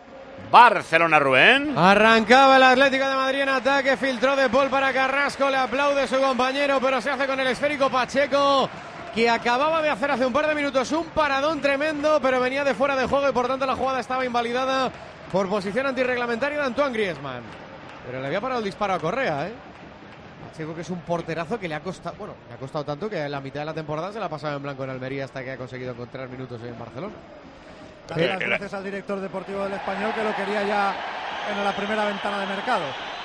Barcelona, Rubén. Arrancaba el Atlético de Madrid en ataque, filtró De Paul para Carrasco, le aplaude su compañero, pero se hace con el esférico Pacheco, que acababa de hacer hace un par de minutos un paradón tremendo, pero venía de fuera de juego y por tanto la jugada estaba invalidada por posición antirreglamentaria de Antoine Griezmann. Pero le había parado el disparo a Correa, ¿eh? Pacheco, que es un porterazo que le ha costado, bueno, le ha costado tanto que en la mitad de la temporada se la ha pasado en blanco en Almería hasta que ha conseguido encontrar minutos en Barcelona. También las gracias al director deportivo del Español, que lo quería ya en la primera ventana de mercado.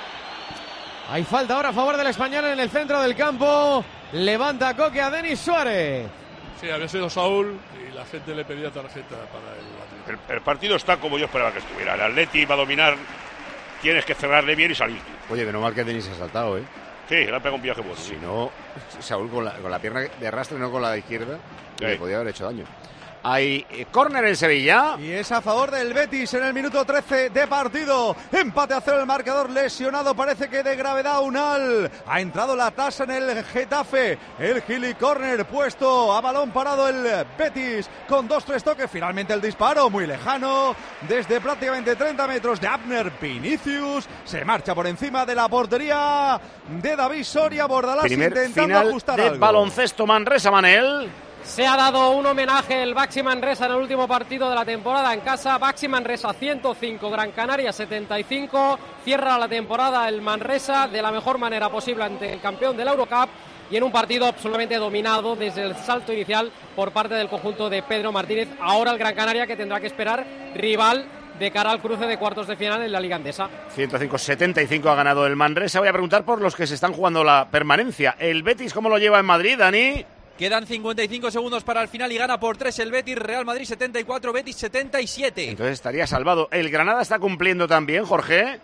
Hay falta ahora a favor del Español en el centro del campo. Levanta Coque a Denis Suárez. Sí, había sido Saúl y la gente le pedía tarjeta para el Atlético. El, el partido está como yo esperaba que estuviera. El Atleti va a dominar, tienes que cerrarle bien y salir. Oye, menos mal que Denis ha saltado, ¿eh? Sí, le ha pegado un viaje bueno. Si no, Saúl con la, con la pierna de arrastre, no con la de izquierda, sí, le podía haber hecho daño. Hay eh, córner en Sevilla. Y es a favor del Betis en el minuto trece de partido. Empate a cero el marcador, lesionado parece que de gravedad Unal. Ha entrado la tasa en el Getafe. El Gili córner puesto a balón parado el Betis con dos tres toques. Finalmente el disparo muy lejano desde prácticamente treinta metros de Abner Vinicius. Se marcha por encima de la portería de David Soria. Bordalás intentando final ajustar de algo. baloncesto Manresa, Manel. Se ha dado un homenaje el Baxi Manresa en el último partido de la temporada en casa. Baxi Manresa ciento cinco, Gran Canaria setenta y cinco. Cierra la temporada el Manresa de la mejor manera posible ante el campeón de la Eurocup y en un partido absolutamente dominado desde el salto inicial por parte del conjunto de Pedro Martínez. Ahora el Gran Canaria, que tendrá que esperar rival de cara al cruce de cuartos de final en la Liga Endesa. ciento cinco setenta y cinco ha ganado el Manresa. Voy a preguntar por los que se están jugando la permanencia. ¿El Betis cómo lo lleva en Madrid, Dani? Quedan cincuenta y cinco segundos para el final y gana por tres el Betis. Real Madrid setenta y cuatro, Betis setenta y siete. Entonces estaría salvado. ¿El Granada está cumpliendo también, Jorge?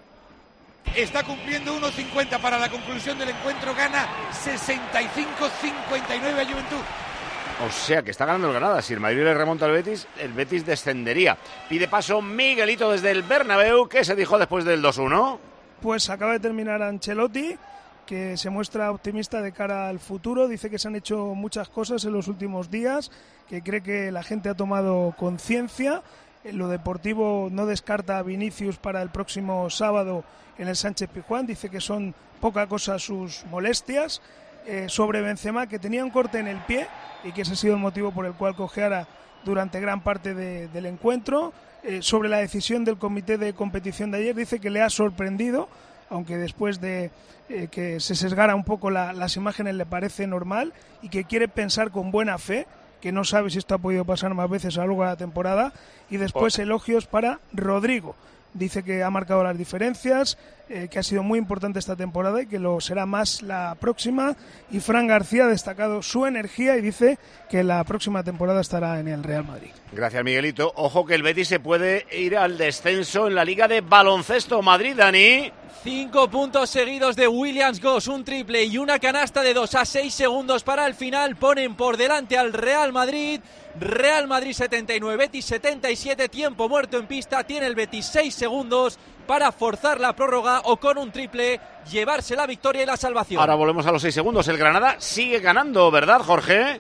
Está cumpliendo uno cincuenta para la conclusión del encuentro. Gana sesenta y cinco cincuenta y nueve a Juventud. O sea que está ganando el Granada. Si el Madrid le remonta al Betis, el Betis descendería. Pide paso Miguelito desde el Bernabéu. ¿Qué se dijo después del dos uno? Pues acaba de terminar Ancelotti, que se muestra optimista de cara al futuro. Dice que se han hecho muchas cosas en los últimos días, que cree que la gente ha tomado conciencia. En lo deportivo no descarta a Vinicius para el próximo sábado en el Sánchez Pizjuán. Dice que son poca cosa sus molestias. Eh, sobre Benzema, que tenía un corte en el pie y que ese ha sido el motivo por el cual cojeara durante gran parte de, del encuentro. Eh, sobre la decisión del comité de competición de ayer, dice que le ha sorprendido, aunque después de eh, que se sesgara un poco la, las imágenes le parece normal, y que quiere pensar con buena fe, que no sabe si esto ha podido pasar más veces a lo largo de la temporada. Y después elogios para Rodrigo. Dice que ha marcado las diferencias, eh, que ha sido muy importante esta temporada y que lo será más la próxima. Y Fran García ha destacado su energía y dice que la próxima temporada estará en el Real Madrid. Gracias, Miguelito. Ojo que el Betis se puede ir al descenso en la Liga de Baloncesto Madrid, Dani. Cinco puntos seguidos de Williams Goss, un triple y una canasta de dos a seis segundos para el final. Ponen por delante al Real Madrid. Real Madrid setenta y nueve, Betis setenta y siete, tiempo muerto en pista. Tiene el Betis seis segundos para forzar la prórroga o con un triple llevarse la victoria y la salvación. Ahora volvemos a los seis segundos. El Granada sigue ganando, ¿verdad, Jorge?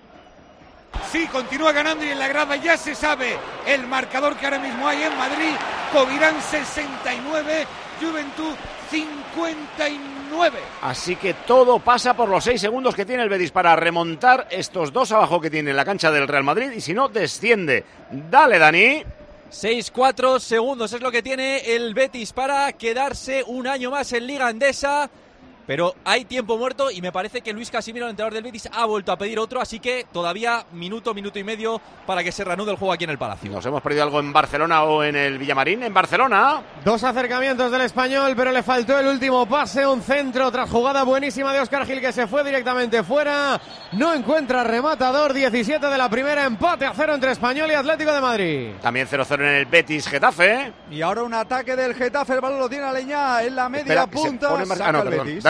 Sí, continúa ganando y en la grada ya se sabe el marcador que ahora mismo hay en Madrid. Covirán sesenta y nueve, Juventud cincuenta y nueve. Así que todo pasa por los seis segundos que tiene el Betis para remontar estos dos abajo que tiene en la cancha del Real Madrid, y si no, desciende. Dale, Dani. seis cuatro segundos es lo que tiene el Betis para quedarse un año más en Liga Endesa. Pero hay tiempo muerto y me parece que Luis Casimiro, el entrenador del Betis, ha vuelto a pedir otro, así que todavía minuto, minuto y medio para que se reanude el juego aquí en el Palacio. ¿Nos hemos perdido algo en Barcelona o en el Villamarín? En Barcelona. Dos acercamientos del Español, pero le faltó el último pase, un centro tras jugada buenísima de Óscar Gil, que se fue directamente fuera. No encuentra rematador. diecisiete de la primera, empate a cero entre Español y Atlético de Madrid. También cero cero en el Betis Getafe. Y ahora un ataque del Getafe, el balón lo tiene Aleñá en la media Espera, punta. Mar... Ah, no, perdón. Dale,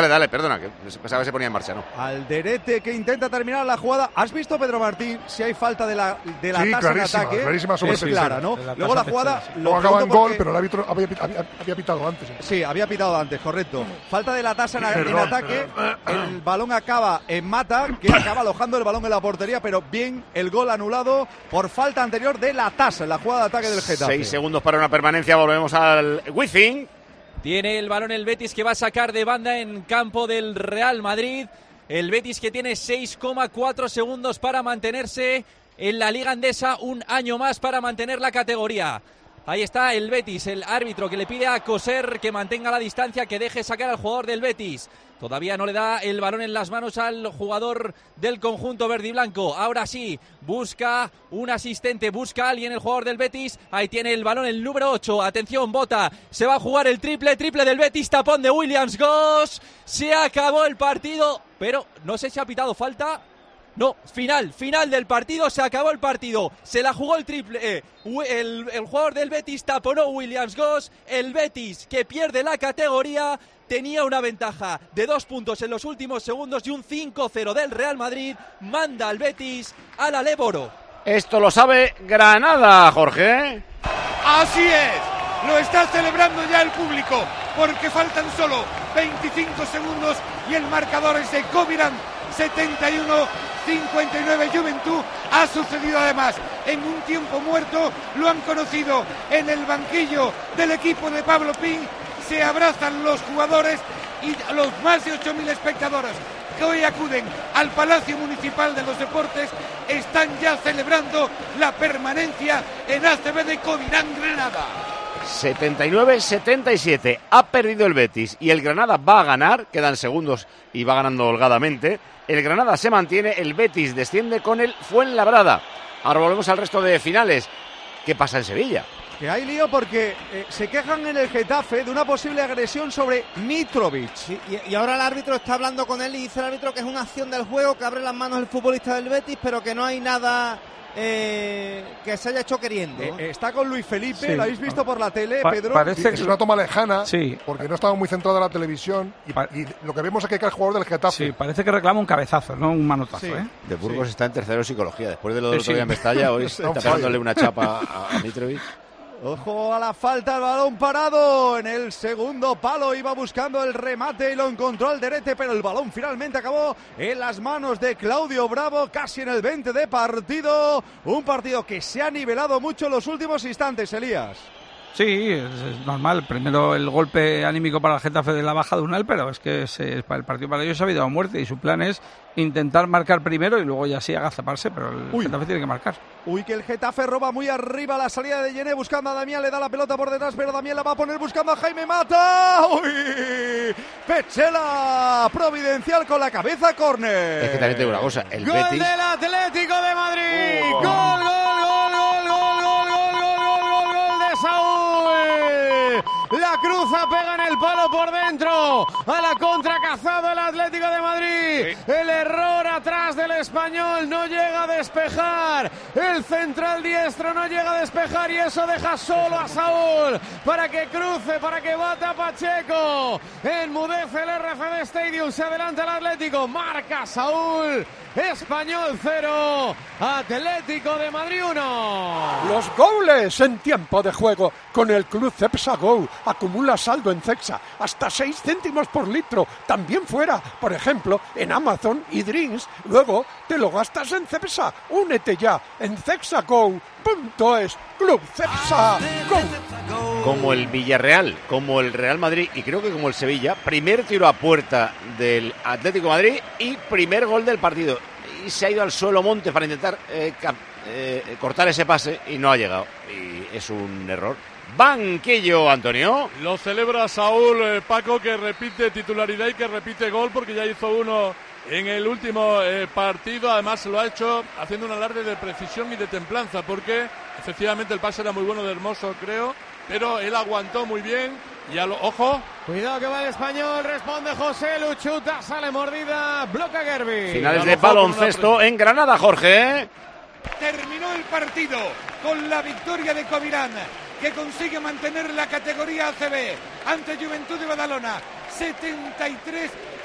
dale, dale, perdona, que pensaba que se ponía en marcha, ¿no? Alderete que intenta terminar la jugada. ¿Has visto, Pedro Martín, si hay falta de la, de la sí, tasa en ataque? Clarísima sobre es clara, ¿no? La Luego la jugada... Luego acaba en gol, pero el árbitro había, había, había pitado antes. Sí, había pitado antes, correcto. Falta de la tasa en, perdón, en ataque. Perdón. El balón acaba en Mata, que acaba alojando el balón en la portería, pero bien el gol anulado por falta anterior de la tasa en la jugada de ataque del Getafe. Seis segundos para una permanencia, volvemos al Wizzing. Tiene el balón el Betis que va a sacar de banda en campo del Real Madrid. El Betis que tiene seis coma cuatro segundos para mantenerse en la Liga Endesa, un año más para mantener la categoría. Ahí está el Betis, el árbitro que le pide a Coser que mantenga la distancia, que deje sacar al jugador del Betis. Todavía no le da el balón en las manos al jugador del conjunto verde y blanco. Ahora sí, busca un asistente, busca a alguien el jugador del Betis. Ahí tiene el balón el número ocho. Atención, bota. Se va a jugar el triple, triple del Betis. Tapón de Williams Goss. Se acabó el partido, pero no sé si ha pitado falta. No, final, final del partido, se acabó el partido. Se la jugó el triple. Eh, el, el jugador del Betis taponó Williams Goss. El Betis que pierde la categoría. Tenía una ventaja de dos puntos en los últimos segundos y un cinco cero del Real Madrid. Manda al Betis a la Leboro. Esto lo sabe Granada, Jorge. Así es. Lo está celebrando ya el público, porque faltan solo veinticinco segundos y el marcador es de Covirán setenta y uno cincuenta y nueve Juventud. Ha sucedido además en un tiempo muerto, lo han conocido en el banquillo del equipo de Pablo Pin. Se abrazan los jugadores y los más de ocho mil espectadores que hoy acuden al Palacio Municipal de los Deportes están ya celebrando la permanencia en A C B de Covirán Granada. setenta y nueve setenta y siete. Ha perdido el Betis y el Granada va a ganar. Quedan segundos y va ganando holgadamente. El Granada se mantiene, el Betis desciende con el Fuenlabrada. Ahora volvemos al resto de finales. ¿Qué pasa en Sevilla? Que hay lío porque eh, se quejan en el Getafe de una posible agresión sobre Mitrovic. Sí, y, y ahora el árbitro está hablando con él y dice el árbitro que es una acción del juego, que abre las manos el futbolista del Betis, pero que no hay nada eh, que se haya hecho queriendo. Eh, eh, está con Luis Felipe, sí. ¿Lo habéis visto por la tele, pa Pedro? Parece que es una toma lejana, sí. Porque no estaba muy centrada la televisión y, y lo que vemos es que hay que el jugador del Getafe. Sí, parece que reclama un cabezazo, no un manotazo. Sí. ¿eh? De Burgos sí. está en tercero de psicología. Después de lo del sí, otro día en Mestalla, hoy está dándole una chapa a, a Mitrovic. Ojo a la falta, el balón parado en el segundo palo, iba buscando el remate y lo encontró Alderete, pero el balón finalmente acabó en las manos de Claudio Bravo, casi en el veinte de partido, un partido que se ha nivelado mucho en los últimos instantes, Elías. Sí, es, es normal. Primero el golpe anímico para el Getafe de la baja de Unal, pero es que se, el partido para ellos ha habido a muerte y su plan es intentar marcar primero y luego ya sí agazaparse, pero el Uy. Getafe tiene que marcar. Uy, que el Getafe roba muy arriba la salida de Yené buscando a Damián, le da la pelota por detrás, pero Damián la va a poner buscando a Jaime Mata. ¡Uy! Pechela providencial con la cabeza, córner. Es que también te digo una cosa, el gol Betis... del Atlético de Madrid. Oh. Gol, gol, gol, gol, gol, gol, gol, gol, gol, gol de Saúl. La cruza, pega en el palo por dentro. A la contra cazado el Atlético de Madrid. Sí. El error atrás del español, no llega a despejar. El central diestro no llega a despejar y eso deja solo a Saúl para que cruce, para que bata Pacheco. Enmudece el R F D Stadium, se adelanta el Atlético, marca Saúl. Español cero, Atlético de Madrid uno. Los goles en tiempo de juego con el Club Cepsa Go. Acumula saldo en Cepsa hasta seis céntimos por litro. También fuera, por ejemplo, en Amazon y Drinks. Luego te lo gastas en Cepsa. Únete ya en cepsa go punto es. Club Cepsa Go. Como el Villarreal, como el Real Madrid y creo que como el Sevilla, primer tiro a puerta del Atlético de Madrid y primer gol del partido. Y se ha ido al suelo Montes para intentar eh, cap, eh, cortar ese pase y no ha llegado. Y es un error. Banquillo, Antonio. Lo celebra Saúl, eh, Paco, que repite titularidad y que repite gol porque ya hizo uno en el último eh, partido. Además lo ha hecho haciendo un alarde de precisión y de templanza porque efectivamente el pase era muy bueno de Hermoso, creo, pero él aguantó muy bien y a lo, ojo. Cuidado que va el español, responde José Luchuta, sale mordida, bloca Gerbi. Finales de baloncesto en Granada, Jorge. Terminó el partido con la victoria de Covirán, que consigue mantener la categoría A C B ante Juventud de Badalona, setenta y tres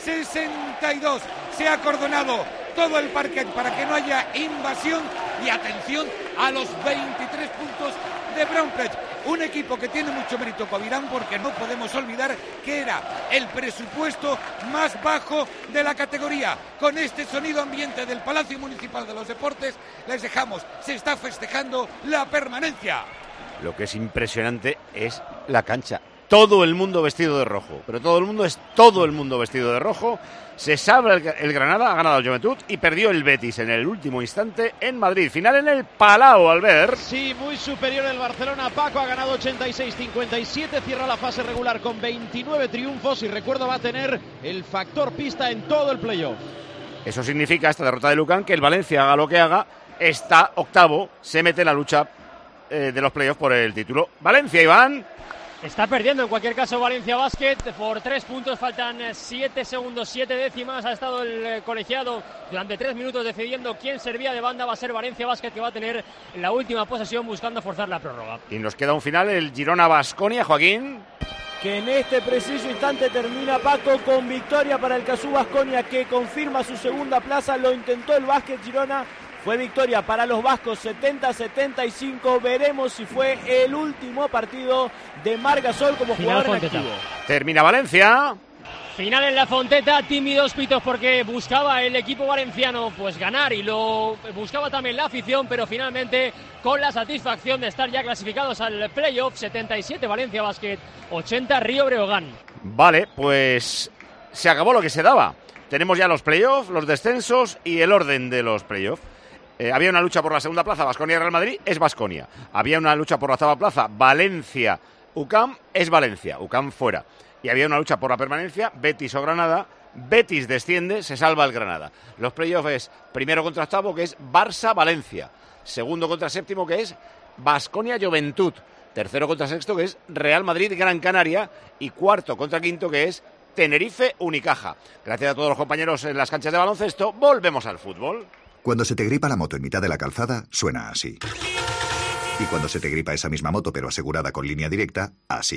sesenta y dos. Se ha acordonado todo el parquet para que no haya invasión y atención a los veintitrés puntos de Braunplatz. Un equipo que tiene mucho mérito, Covirán, porque no podemos olvidar que era el presupuesto más bajo de la categoría. Con este sonido ambiente del Palacio Municipal de los Deportes, les dejamos, se está festejando la permanencia. Lo que es impresionante es la cancha. Todo el mundo vestido de rojo, pero todo el mundo es todo el mundo vestido de rojo. Se salva el, el Granada, ha ganado el Juventud y perdió el Betis en el último instante en Madrid. Final en el Palau, Albert. Sí, muy superior el Barcelona. Paco ha ganado ochenta y seis cincuenta y siete, cierra la fase regular con veintinueve triunfos y recuerdo va a tener el factor pista en todo el playoff. Eso significa, esta derrota de Lucan, que el Valencia, haga lo que haga, está octavo, se mete en la lucha eh, de los playoffs por el título. Valencia, Iván. Está perdiendo en cualquier caso Valencia Basket por tres puntos, faltan siete segundos, siete décimas. Ha estado el colegiado durante tres minutos decidiendo quién servía de banda. Va a ser Valencia Basket, que va a tener la última posesión buscando forzar la prórroga. Y nos queda un final, el Girona-Baskonia, Joaquín. Que en este preciso instante termina, Paco, con victoria para el Cazú Baskonia, que confirma su segunda plaza. Lo intentó el Basket Girona. Fue victoria para los vascos, setenta a setenta y cinco. Veremos si fue el último partido de Marc Gasol como jugador en activo. Termina Valencia. Final en la Fonteta, tímidos pitos porque buscaba el equipo valenciano pues ganar y lo buscaba también la afición, pero finalmente con la satisfacción de estar ya clasificados al playoff. setenta y siete Valencia Basket, ochenta Río Breogán. Vale, pues se acabó lo que se daba. Tenemos ya los playoffs, los descensos y el orden de los playoffs. Eh, había una lucha por la segunda plaza, Baskonia y Real Madrid, es Baskonia. Había una lucha por la octava plaza, Valencia, U C A M, es Valencia, U C A M fuera. Y había una lucha por la permanencia, Betis o Granada. Betis desciende, se salva el Granada. Los playoffs es primero contra octavo, que es Barça-Valencia. Segundo contra séptimo, que es Baskonia-Juventud. Tercero contra sexto, que es Real Madrid-Gran Canaria. Y cuarto contra quinto, que es Tenerife-Unicaja. Gracias a todos los compañeros en las canchas de baloncesto. Volvemos al fútbol. Cuando se te gripa la moto en mitad de la calzada, suena así. Y cuando se te gripa esa misma moto, pero asegurada con Línea Directa, así.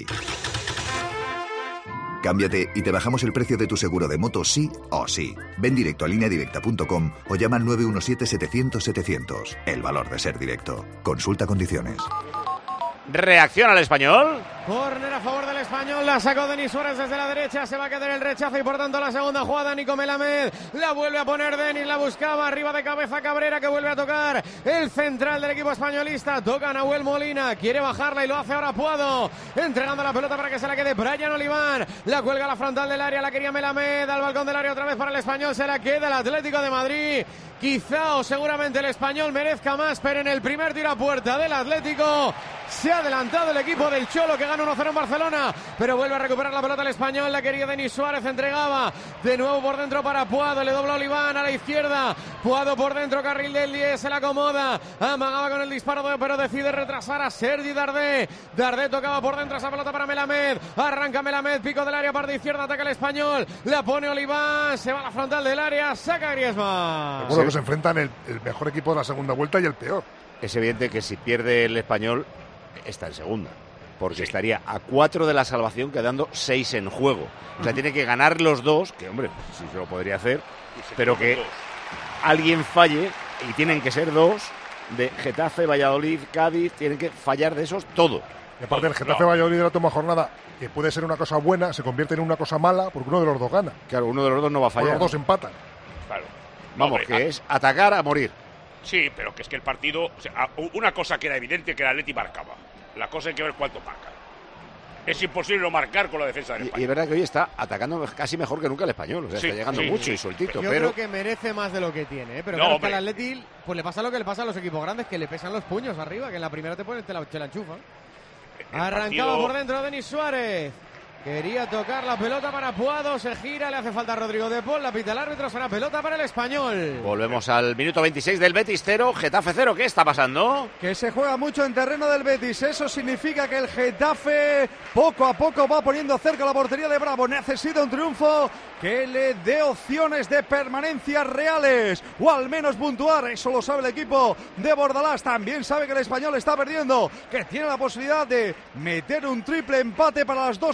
Cámbiate y te bajamos el precio de tu seguro de moto sí o sí. Ven directo a línea directa punto com o llama al nueve uno siete setecientos setecientos. El valor de ser directo. Consulta condiciones. Reacción al Español. Córner a favor del Español, la sacó Denis Suárez desde la derecha, se va a quedar el rechazo y por tanto la segunda jugada Nico Melamed, la vuelve a poner Denis, la buscaba, arriba de cabeza Cabrera que vuelve a tocar, el central del equipo españolista, toca Nahuel Molina, quiere bajarla y lo hace ahora Puado, entregando la pelota para que se la quede Brian Oliván, la cuelga a la frontal del área, la quería Melamed, al balcón del área otra vez para el Español, se la queda el Atlético de Madrid, quizá o seguramente el Español merezca más, pero en el primer tiro a puerta del Atlético se ha adelantado el equipo del Cholo que gana uno cero en Barcelona, pero vuelve a recuperar la pelota el Español, la quería Denis Suárez, entregaba de nuevo por dentro para Puado, le dobla Oliván a la izquierda, Puado por dentro, carril del diez, se la acomoda, amagaba con el disparo pero decide retrasar a Sergi Dardé, Dardé tocaba por dentro esa pelota para Melamed, arranca Melamed, pico del área, parte izquierda, ataca el Español, la pone Oliván, se va a la frontal del área, saca Griezmann. Recuerdo que se enfrentan el, el mejor equipo de la segunda vuelta y el peor. Es evidente que si pierde el Español está en segunda, porque sí. estaría a cuatro de la salvación, quedando seis en juego. O sea, uh-huh. tiene que ganar los dos, que hombre, sí se lo podría hacer, pero que dos. alguien falle, y tienen que ser dos, de Getafe, Valladolid, Cádiz, tienen que fallar de esos todo. Y aparte, el Getafe no. Valladolid de la última jornada, que puede ser una cosa buena, se convierte en una cosa mala, porque uno de los dos gana. Claro, uno de los dos no va a fallar. Los dos empatan. Claro. Vamos, hombre, que a... es atacar a morir. Sí, pero que es que el partido, o sea, una cosa que era evidente que el Atleti marcaba. La cosa hay que ver cuánto marca. Es imposible no marcar con la defensa del Español. Y es verdad que hoy está atacando casi mejor que nunca el Español. O sea, sí, está llegando sí, mucho sí. y sueltito. Yo pero... creo que merece más de lo que tiene, ¿eh? Pero no, claro, que al Atleti pues le pasa lo que le pasa a los equipos grandes, que le pesan los puños arriba, que en la primera te ponen, te la, te la enchufan. Arrancaba partido... por dentro Denis Suárez. Quería tocar la pelota para Puado, se gira, le hace falta a Rodrigo de Paul, la pita el árbitro, será pelota para el Español. Volvemos al minuto veintiséis del Betis cero, Getafe cero, ¿qué está pasando? Que se juega mucho en terreno del Betis, eso significa que el Getafe poco a poco va poniendo cerca la portería de Bravo, necesita un triunfo que le dé opciones de permanencia reales, o al menos puntuar, eso lo sabe el equipo de Bordalás, también sabe que el Español está perdiendo, que tiene la posibilidad de meter un triple empate para las dos últimas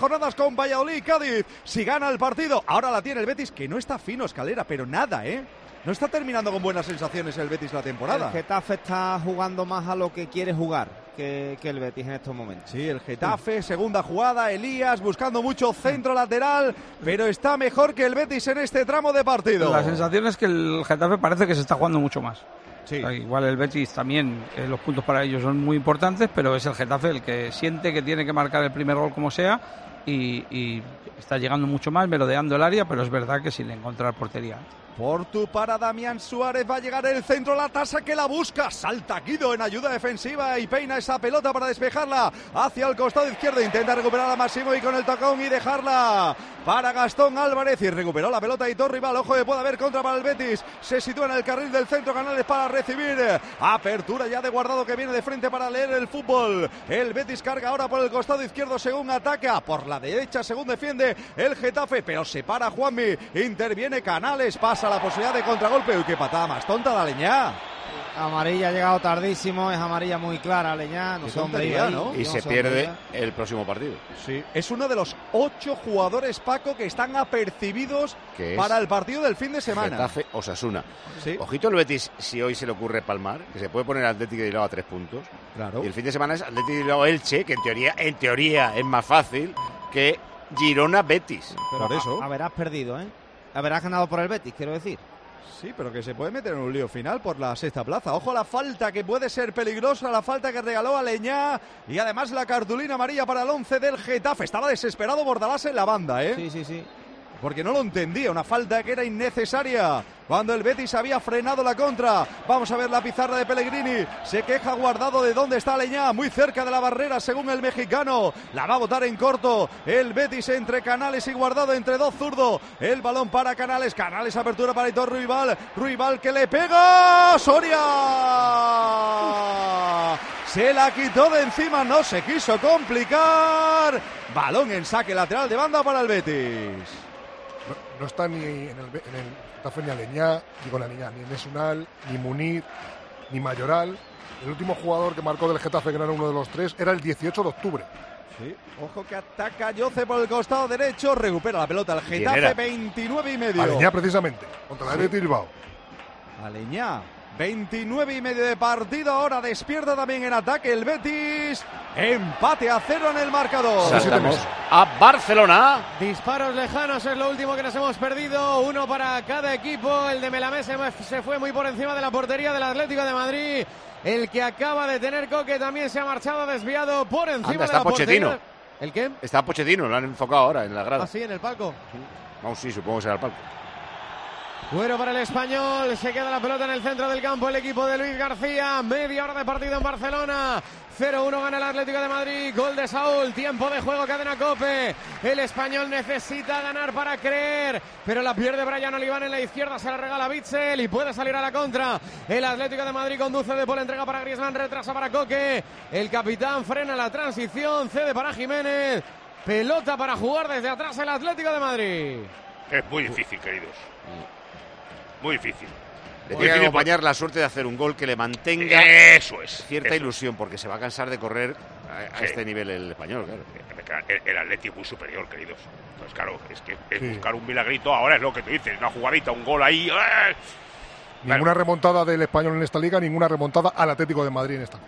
jornadas con Valladolid y Cádiz. Si gana el partido, ahora la tiene el Betis, que no está fino, Escalera, pero nada, ¿eh? No está terminando con buenas sensaciones el Betis la temporada. El Getafe está jugando más a lo que quiere jugar que, que el Betis en estos momentos. Sí, el Getafe, segunda jugada, Elías buscando mucho centro lateral, pero está mejor que el Betis en este tramo de partido. La sensación es que el Getafe parece que se está jugando mucho más. Sí. O sea, igual el Betis también, eh, los puntos para ellos son muy importantes, pero es el Getafe el que siente que tiene que marcar el primer gol como sea y, y está llegando mucho más, merodeando el área, pero es verdad que sin encontrar portería. Portu para Damián Suárez, va a llegar el centro, la tasa que la busca, salta Guido en ayuda defensiva y peina esa pelota para despejarla hacia el costado izquierdo, intenta recuperar a Máximo y con el tacón y dejarla para Gastón Álvarez y recuperó la pelota Hitor Rival, ojo que puede haber contra para el Betis, se sitúa en el carril del centro, Canales para recibir, apertura ya de Guardado que viene de frente para leer el fútbol, el Betis carga ahora por el costado izquierdo según ataca, por la derecha según defiende el Getafe, pero se para Juanmi, interviene Canales, pasa la posibilidad de contragolpe. Uy, qué patada más tonta de Aleñá. Amarilla ha llegado tardísimo, es amarilla muy clara Aleñá, no tontería, ¿no? Y no se pierde el próximo partido. Sí, es uno de los ocho jugadores, Paco, que están apercibidos para el partido del fin de semana. Getafe Osasuna. Sí. Ojito el Betis, si hoy se le ocurre palmar, que se puede poner Atlético de Bilbao a tres puntos. Claro. Y el fin de semana es Atlético de Bilbao Elche, que en teoría, en teoría es más fácil que Girona Betis. Pero por eso. Haberás perdido, ¿eh? Haberás ganado por el Betis, quiero decir. Sí, pero que se puede meter en un lío final por la sexta plaza. Ojo a la falta que puede ser peligrosa, la falta que regaló Aleñá y además la cartulina amarilla para el once del Getafe. Estaba desesperado Bordalás en la banda, ¿eh? Sí, sí, sí. Porque no lo entendía, una falta que era innecesaria cuando el Betis había frenado la contra. Vamos a ver la pizarra de Pellegrini, se queja Guardado de dónde está Aleñá, muy cerca de la barrera según el mexicano, la va a botar en corto el Betis entre Canales y Guardado, entre dos zurdos, el balón para Canales, Canales apertura para Hitor Ruibal, Ruibal que le pega, Soria se la quitó de encima, no se quiso complicar, balón en saque lateral de banda para el Betis. No, no está ni en el, en el Getafe ni Aleñá, digo la niña, ni Nesunal, ni Munir, ni Mayoral. El último jugador que marcó del Getafe, que no era uno de los tres, era el dieciocho de octubre. Sí, ojo que ataca Yoce por el costado derecho, recupera la pelota el Getafe, veintinueve y medio. Aleñá precisamente, contra la Athletic Bilbao. Aleñá, veintinueve y medio de partido, ahora despierta también en ataque el Betis, empate a cero en el marcador. Saltamos a Barcelona. Disparos lejanos es lo último que nos hemos perdido, uno para cada equipo, el de Melamés se fue muy por encima de la portería del Atlético de Madrid, el que acaba de tener Coque también se ha marchado desviado por encima Anda, de la Pochettino. portería. ¿El qué? Está Pochettino, lo han enfocado ahora en la grada. ¿Ah, sí, en el palco? Vamos, sí, supongo que será el palco. Bueno para el Español, se queda la pelota en el centro del campo el equipo de Luis García, media hora de partido en Barcelona, cero uno gana el Atlético de Madrid, gol de Saúl, tiempo de juego, cadena COPE, el Español necesita ganar para creer, pero la pierde Brian Oliván en la izquierda, se la regala Bitzel y puede salir a la contra, el Atlético de Madrid conduce de Paul, entrega para Griezmann, retrasa para Coque, el capitán frena la transición, cede para Jiménez, pelota para jugar desde atrás el Atlético de Madrid. Es muy difícil, queridos. Muy difícil. Le tiene que acompañar la suerte de hacer un gol que le mantenga eso es, cierta eso ilusión, porque se va a cansar de correr a, a sí. este nivel el español, claro. El, el Atlético muy superior, queridos. Pues claro, es que es sí. buscar un milagrito ahora es lo que tú dices, una jugadita, un gol ahí. ¡Eh! Ninguna claro. remontada del Español en esta liga, ninguna remontada al Atlético de Madrid en esta.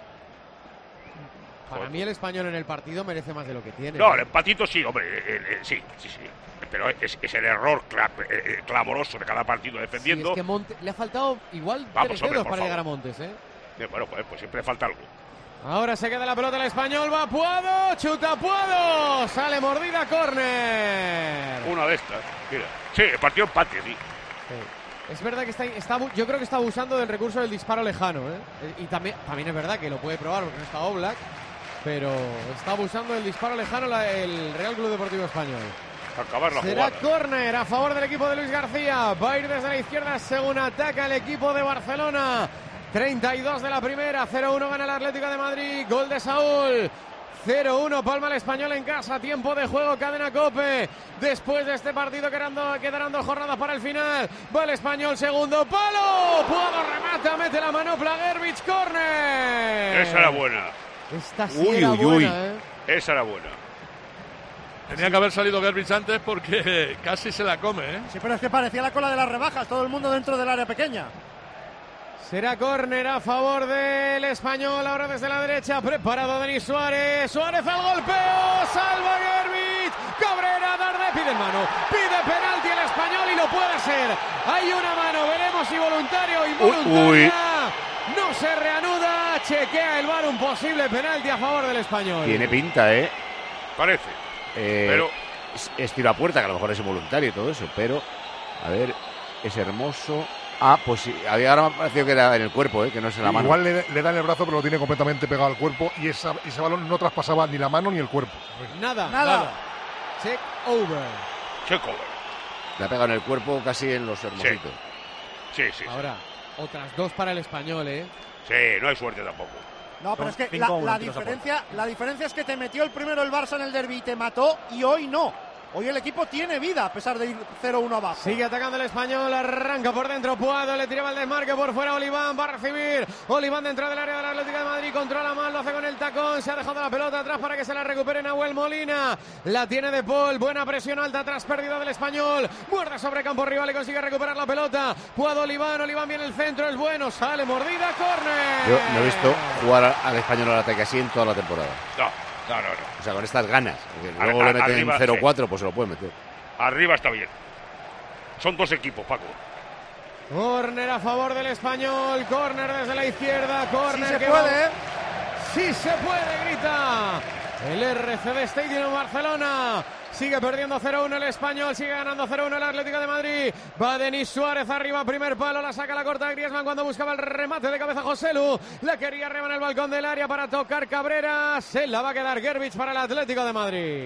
Para mí el Español en el partido merece más de lo que tiene. No, el empatito sí, hombre, eh, eh, sí, sí, sí. Pero es, es el error cla eh, clamoroso de cada partido defendiendo. Sí, es que Monte, le ha faltado igual Vamos, tres hombre, dedos para favor. llegar a Montes, ¿eh? Eh, bueno, pues, pues siempre falta algo. Ahora se queda la pelota el Español, va Puado, chuta Puado, sale mordida, córner. Una de estas, mira. Sí, el partido empate, sí. sí. Es verdad que está, está, yo creo que está abusando del recurso del disparo lejano, ¿eh? Y también, también es verdad que lo puede probar porque no está Oblak, pero está abusando del disparo lejano la, el Real Club Deportivo Español. Acabar la Será jugada. córner a favor del equipo de Luis García. Va a ir desde la izquierda según ataca el equipo de Barcelona. treinta y dos de la primera. cero uno gana el Atlético de Madrid. Gol de Saúl. cero uno palma el Español en casa. Tiempo de juego, cadena COPE. Después de este partido quedando, quedarán dos jornadas para el final. Va el Español, segundo palo. Puado remata, mete la manopla Gervich, córner. Esa era buena. Esta sí uy, era uy, buena, uy. ¿eh? Esa era buena. Tenía que haber salido Gerbich antes porque casi se la come, ¿eh? Sí, pero es que parecía la cola de las rebajas, todo el mundo dentro del área pequeña. Será córner a favor del Español, ahora desde la derecha, preparado Denis Suárez, Suárez al golpeo, salva Gerbich, Cabrera, Darde, pide mano, pide penalti el Español y lo puede ser, hay una mano, veremos si voluntario o involuntaria, uy, uy. No se reanuda, chequea el V A R, un posible penalti a favor del Español. Tiene pinta, ¿eh? Parece, eh, pero... Es, es tiro a puerta, que a lo mejor es involuntario y todo eso, pero, a ver, es hermoso... Ah, pues sí, había ahora me ha parecido que era en el cuerpo, ¿eh? Que no es en la mano. Igual le, le da en el brazo, pero lo tiene completamente pegado al cuerpo y esa, ese balón no traspasaba ni la mano ni el cuerpo. Nada, nada. nada. Check over. Check over. Le ha pegado en el cuerpo casi en los hermositos. Sí, sí, sí. Ahora, sí. Otras dos para el Español, ¿eh? Sí, no hay suerte tampoco. No, pero es que la, la, diferencia, la diferencia es que te metió el primero el Barça en el derbi y te mató, y hoy no. Hoy el equipo tiene vida a pesar de ir cero uno abajo. Sigue atacando el Español, arranca por dentro Puado, le tiraba el desmarque por fuera Oliván, va a recibir Oliván dentro del área del Atlético de Madrid, controla mal, lo hace con el tacón, se ha dejado la pelota atrás para que se la recupere Nahuel Molina, la tiene De Paul, buena presión alta atrás, pérdida del Español, muerde sobre campo rival y consigue recuperar la pelota, Puado, Oliván, Oliván viene el centro, es bueno, sale mordida, córner. Yo no he visto jugar al Español al ataque así en toda la temporada. No. No, no, no. O sea, con estas ganas. Luego a, a, le meten arriba, cero cuatro, sí. Pues se lo pueden meter. Arriba está bien. Son dos equipos, Paco. Córner a favor del Español. Córner desde la izquierda. Córner. Sí se puede. Sí se puede, grita el R C D Stadium en Barcelona. Sigue perdiendo cero uno el Español, sigue ganando cero uno el Atlético de Madrid. Va Denis Suárez arriba, primer palo, la saca la corta de Griezmann cuando buscaba el remate de cabeza Joselu. La quería arriba en el balcón del área para tocar Cabrera. Se la va a quedar Gerbich para el Atlético de Madrid.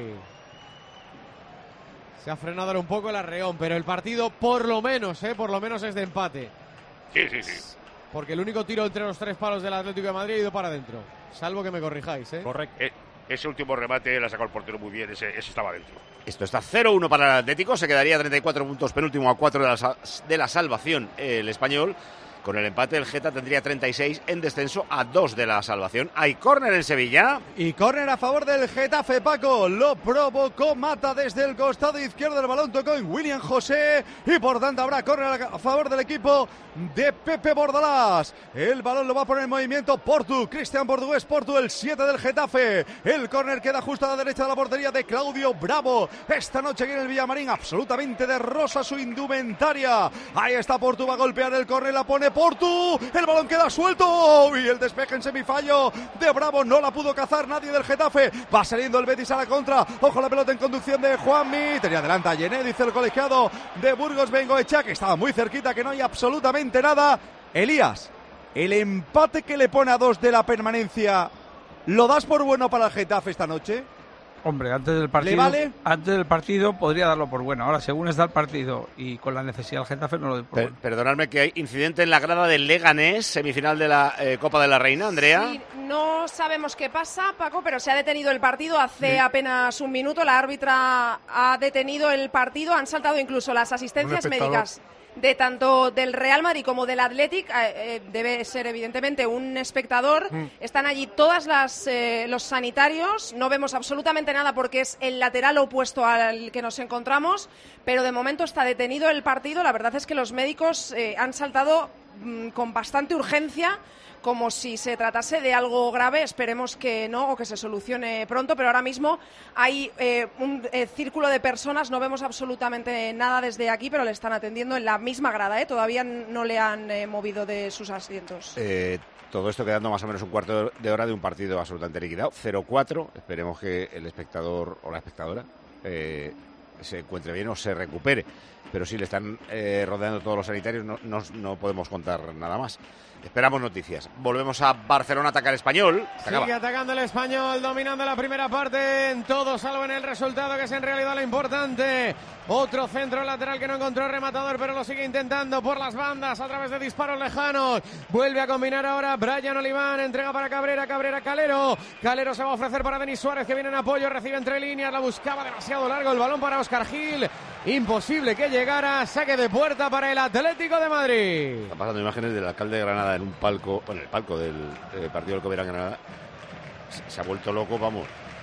Se ha frenado ahora un poco el arreón, pero el partido por lo menos, eh, por lo menos es de empate. Sí, sí, sí. Porque el único tiro entre los tres palos del Atlético de Madrid ha ido para adentro. Salvo que me corrijáis, ¿eh? Correcto. Eh. Ese último remate la ha sacado el portero muy bien, ese, ese estaba dentro. Esto está cero uno para el Atlético, se quedaría a treinta y cuatro puntos, penúltimo a cuatro de la, de la salvación el Español. Con el empate el Geta tendría treinta y seis en descenso a dos de la salvación. Hay córner en Sevilla. Y córner a favor del Getafe, Paco. Lo provocó Mata desde el costado izquierdo. El balón tocó en William José. Y por tanto habrá córner a favor del equipo de Pepe Bordalás. El balón lo va a poner en movimiento Portu. Cristian Portugués Portu, el siete del Getafe. El córner queda justo a la derecha de la portería de Claudio Bravo. Esta noche aquí en el Villamarín absolutamente de rosa su indumentaria. Ahí está Portu, va a golpear el córner, la pone Portu, el balón queda suelto y el despeje en semifallo de Bravo, no la pudo cazar nadie del Getafe, va saliendo el Betis a la contra, ojo la pelota en conducción de Juanmi, tenía adelanta a Yené, dice el colegiado de Burgos Bengoechea, que estaba muy cerquita, que no hay absolutamente nada. Elías, el empate que le pone a dos de la permanencia, ¿lo das por bueno para el Getafe esta noche? Hombre, antes del partido, ¿le vale? Antes del partido podría darlo por bueno. Ahora, según está el partido y con la necesidad del Getafe, no lo doy por per bueno. Perdonadme, que hay incidente en la grada del Leganés, semifinal de la eh, Copa de la Reina, Andrea. Sí, no sabemos qué pasa, Paco, pero se ha detenido el partido hace sí. apenas un minuto. La árbitra ha detenido el partido, han saltado incluso las asistencias médicas de tanto del Real Madrid como del Athletic, eh, debe ser evidentemente un espectador. Mm. Están allí todas las eh, los sanitarios, no vemos absolutamente nada porque es el lateral opuesto al que nos encontramos, pero de momento está detenido el partido. La verdad es que los médicos eh, han saltado mm, con bastante urgencia, como si se tratase de algo grave. Esperemos que no, o que se solucione pronto, pero ahora mismo hay eh, un eh, círculo de personas, no vemos absolutamente nada desde aquí, pero le están atendiendo en la misma grada, ¿eh? Todavía no le han eh, movido de sus asientos. Eh, todo esto quedando más o menos un cuarto de hora de un partido absolutamente liquidado, cero cuatro, esperemos que el espectador o la espectadora eh, se encuentre bien o se recupere, pero sí le están eh, rodeando todos los sanitarios, no, no, no podemos contar nada más. Esperamos noticias. Volvemos a Barcelona, ataca el Español. Sigue atacando el Español, dominando la primera parte en todo, salvo en el resultado, que es en realidad lo importante. Otro centro lateral que no encontró rematador, pero lo sigue intentando por las bandas a través de disparos lejanos. Vuelve a combinar ahora Brian Oliván, entrega para Cabrera, Cabrera Calero. Calero se va a ofrecer para Denis Suárez, que viene en apoyo, recibe entre líneas, la buscaba demasiado largo el balón para Óscar Gil. Imposible que llegara, saque de puerta para el Atlético de Madrid. Están pasando imágenes del alcalde de Granada en un palco, bueno, el palco del eh, partido del Covirán Granada. Se, se ha vuelto loco, vamos.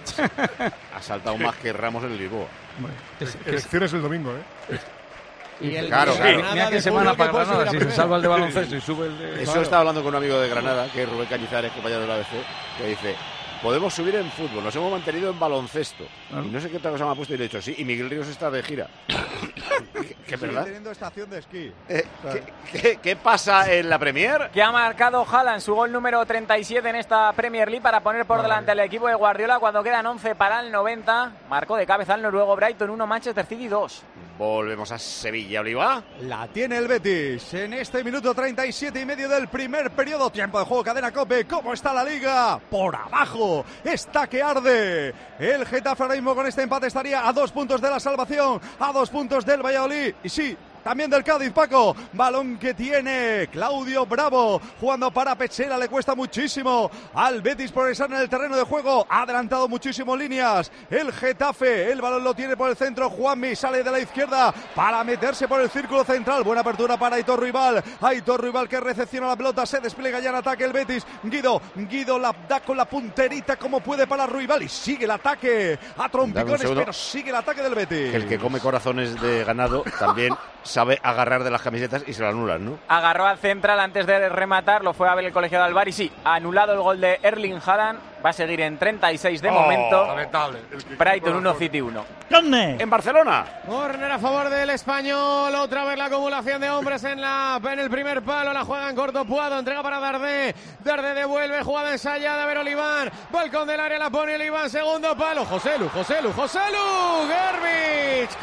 Ha saltado más que Ramos en el Lisboa. Bueno, es, elecciones el domingo, ¿eh? Y el claro, claro. Mira qué semana para Granada, si se salva el de baloncesto y sube el de... Eso claro. Estaba hablando con un amigo de Granada, que es Rubén Cañizares, compañero de la A B C, que dice... Podemos subir en fútbol, nos hemos mantenido en baloncesto. ¿No? Y no sé qué otra cosa me ha puesto y le he dicho, sí, y Miguel Ríos está de gira. ¿Qué verdad? Teniendo estación de esquí. Eh, ¿qué, qué, ¿Qué pasa en la Premier? Que ha marcado Haaland su gol número treinta y siete en esta Premier League para poner por vale. delante al equipo de Guardiola cuando quedan once para el noventa. Marcó de cabeza el noruego Brighton uno, Manchester City dos. Volvemos a Sevilla, Oliva. La tiene el Betis en este minuto treinta y siete y medio del primer periodo. Tiempo de juego, cadena COPE. ¿Cómo está la liga? Por abajo. Está que arde. El Getafe ahora mismo con este empate estaría a dos puntos de la salvación, a dos puntos del Valladolid. Y sí, también del Cádiz, Paco. Balón que tiene Claudio Bravo. Jugando para Pechera, le cuesta muchísimo al Betis progresar en el terreno de juego. Ha adelantado muchísimo líneas. El Getafe, el balón lo tiene por el centro. Juanmi sale de la izquierda para meterse por el círculo central. Buena apertura para Aitor Ruibal. Aitor Ruibal que recepciona la pelota. Se despliega ya en ataque el Betis. Guido, Guido la da con la punterita como puede para Ruibal. Y sigue el ataque a trompicones, pero sigue el ataque del Betis. Que el que come corazones de ganado también sabe agarrar de las camisetas y se lo anulan, ¿no? Agarró al central antes de rematar, lo fue a ver el colegiado del V A R y sí, ha anulado el gol de Erling Haaland. Va a seguir en treinta y seis de oh, momento. Lamentable. Brighton uno, City uno. ¿Dónde? En Barcelona. Corner a favor del Español. Otra vez la acumulación de hombres en la en el primer palo. La juega en corto Puado. Entrega para Dardé. Dardé devuelve. Jugada ensayada. A ver Oliván. Balcón del área. La pone Oliván. Segundo palo. Joselu. Joselu. Joselu. Garbage.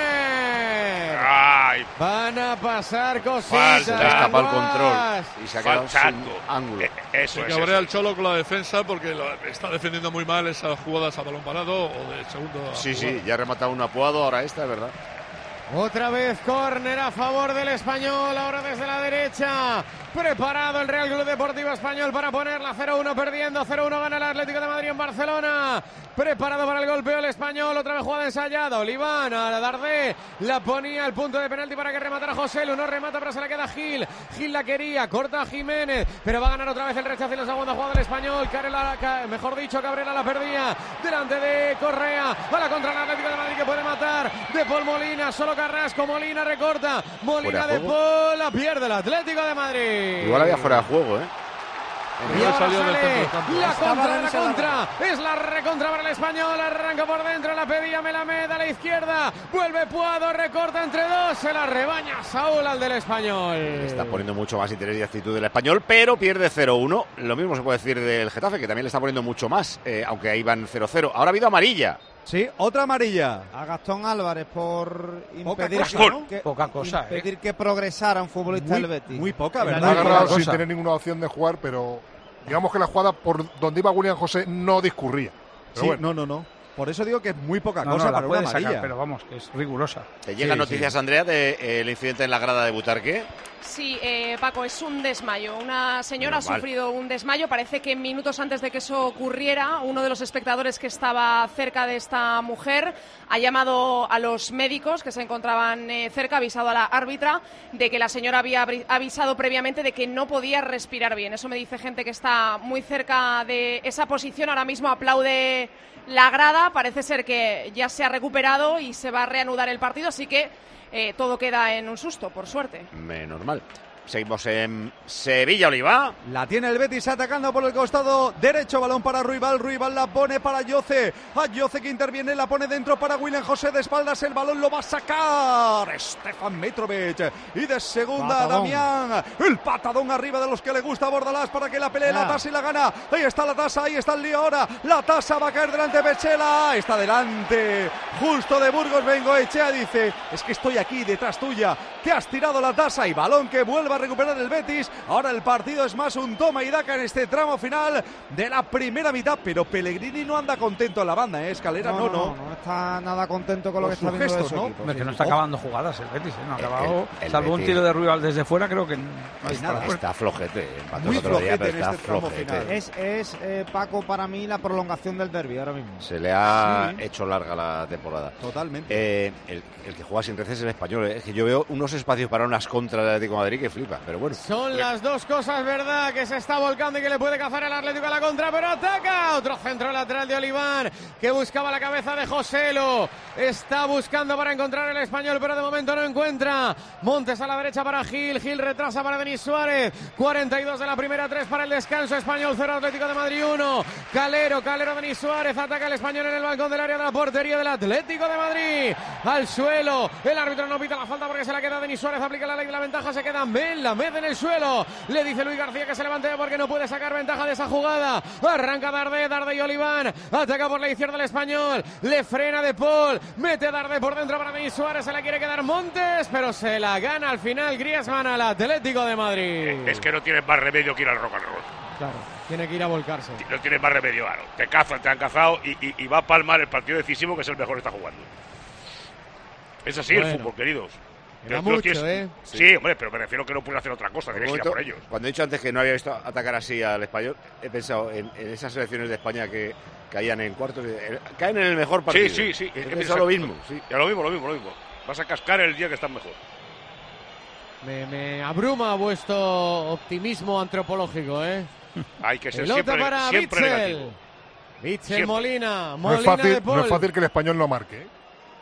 Corner. Ay. Van a pasar cositas. Se ha escapado el control. Y se ha quedado sin ángulo. Eh, eso se es. cabrea el Cholo con la defensa porque lo, está defendiendo muy mal esas jugadas a balón parado o de segundo. Sí, sí, ya ha rematado un apuado, ahora esta, es verdad. Otra vez córner a favor del Español, ahora desde la derecha. Preparado el Real Club Deportivo Español para ponerla cero uno perdiendo. cero uno gana el Atlético de Madrid en Barcelona. Preparado para el golpeo el Español. Otra vez jugada ensayada. Oliván a Dardé. La ponía al punto de penalti para que rematara Joselu. No remata, pero se la queda Gil. Gil la quería. Corta a Jiménez. Pero va a ganar otra vez el rechazo y la segunda jugada del Español. Carela, mejor dicho, Cabrera la perdía. Delante de Correa. A la contra el Atlético de Madrid que puede matar. De Paul Molina. Solo Carrasco. Molina recorta. Molina de Paul. La pierde el Atlético de Madrid. Igual había fuera de juego, ¿eh? Y ahora salió sale del la contra, la contra, es la recontra para el Español, arranca por dentro, la pedía Melamed a la izquierda, vuelve Puado, recorta entre dos, se la rebaña Saúl al del Español. Está poniendo mucho más interés y actitud del Español, pero pierde cero uno, lo mismo se puede decir del Getafe, que también le está poniendo mucho más, eh, aunque ahí van cero cero. Ahora ha habido amarilla. Sí, otra amarilla. A Gastón Álvarez por poca impedir, cosa, que, ¿no? que, poca cosa, impedir eh. que progresara un futbolista muy, del Betis. Muy poca, ¿verdad? ¿verdad? Ha agarrado sin tener ninguna opción de jugar, pero digamos que la jugada por donde iba William José no discurría. Pero sí, bueno. no, no, no. Por eso digo que es muy poca no, cosa no, para una amarilla. Sacar, pero vamos, que es rigurosa. ¿Te llegan sí, noticias, sí. Andrea, del de, eh, incidente en la grada de Butarque? Sí, eh, Paco, es un desmayo. Una señora Normal. ha sufrido un desmayo. Parece que minutos antes de que eso ocurriera, uno de los espectadores que estaba cerca de esta mujer ha llamado a los médicos que se encontraban eh, cerca, ha avisado a la árbitra de que la señora había avisado previamente de que no podía respirar bien. Eso me dice gente que está muy cerca de esa posición. Ahora mismo aplaude la grada. Parece ser que ya se ha recuperado y se va a reanudar el partido, así que Eh, todo queda en un susto, por suerte. Menos mal. Seguimos en Sevilla, Oliva. La tiene el Betis atacando por el costado derecho. Balón para Ruibal. Ruibal la pone para Yoce. A Yoce que interviene, la pone dentro para William José. De espaldas el balón lo va a sacar Stefan Mitrovic. Y de segunda patadón. Damián. El patadón arriba de los que le gusta a Bordalás para que la pelee yeah. la tasa y la gana. Ahí está la tasa, ahí está el lío ahora. La tasa va a caer delante de Pechela. Está delante. Justo de Burgos Bengoechea dice: es que estoy aquí detrás tuya. Te has tirado la tasa y balón que vuelva a recuperar el Betis. Ahora el partido es más un toma y daca en este tramo final de la primera mitad, pero Pellegrini no anda contento en la banda, ¿eh? Escalera no, no. No, no, no está nada contento con lo Los que está viendo gestos, de su ¿no? equipo. Es que sí. no está acabando jugadas el Betis, ¿eh? No ha acabado, el, el salvo Betis. un tiro de Ruibal desde fuera, creo que no hay nada. Está flojete, empató Muy el otro día, flojete pero en está este tramo flojete. final. Es, es eh, Paco, para mí, la prolongación del derbi ahora mismo. Se le ha Sí. hecho larga la temporada. Totalmente. Eh, el, el que juega sin reces es el Español. ¿eh? Es que yo veo unos espacios para unas contras del Atlético de Madrid que flipa. flipa, pero bueno. Son las dos cosas, ¿verdad? Que se está volcando y que le puede cazar el Atlético a la contra, pero ataca. Otro centro lateral de Oliván, que buscaba la cabeza de Joselo. Está buscando para encontrar el Español, pero de momento no encuentra. Montes a la derecha para Gil. Gil retrasa para Denis Suárez. cuarenta y dos de la primera, tres para el descanso. Español cero, Atlético de Madrid uno. Calero, Calero, Denis Suárez. Ataca el Español en el balcón del área de la portería del Atlético de Madrid. Al suelo. El árbitro no pita la falta porque se la queda Denis Suárez. Aplica la ley de la ventaja. Se queda Melamed en el suelo. Le dice Luis García que se levante porque no puede sacar ventaja de esa jugada. Arranca Darde, Darde y Oliván. Ataca por la izquierda el Español. Le frena De Paul. Mete Darde por dentro para Denis Suárez. Se la quiere quedar Montes, pero se la gana al final Griezmann al Atlético de Madrid. Es que no tienes más remedio que ir al rock and roll. Claro, tiene que ir a volcarse. No tienes más remedio, claro. Te cazan, te han cazado y, y, y va a palmar el partido decisivo, que es el mejor que está jugando. Es así bueno, el fútbol, queridos. Era mucho, tienes... ¿eh? Sí. sí, hombre, pero me refiero que no puedes hacer otra cosa, tienes que ir a por ellos. Cuando he dicho antes que no había visto atacar así al Español, he pensado en, en esas selecciones de España que caían en cuartos, caen en el mejor partido. Sí, sí, sí. Es que es lo mismo. Sí, ya lo mismo, lo mismo, lo mismo. Vas a cascar el día que están mejor. Me, me abruma vuestro optimismo antropológico, ¿eh? Hay que ser Pelota siempre, para siempre Bitzel. negativo. Bitzel, Molina, Molina no es, fácil, de Paul. no es fácil que el Español no marque, ¿eh?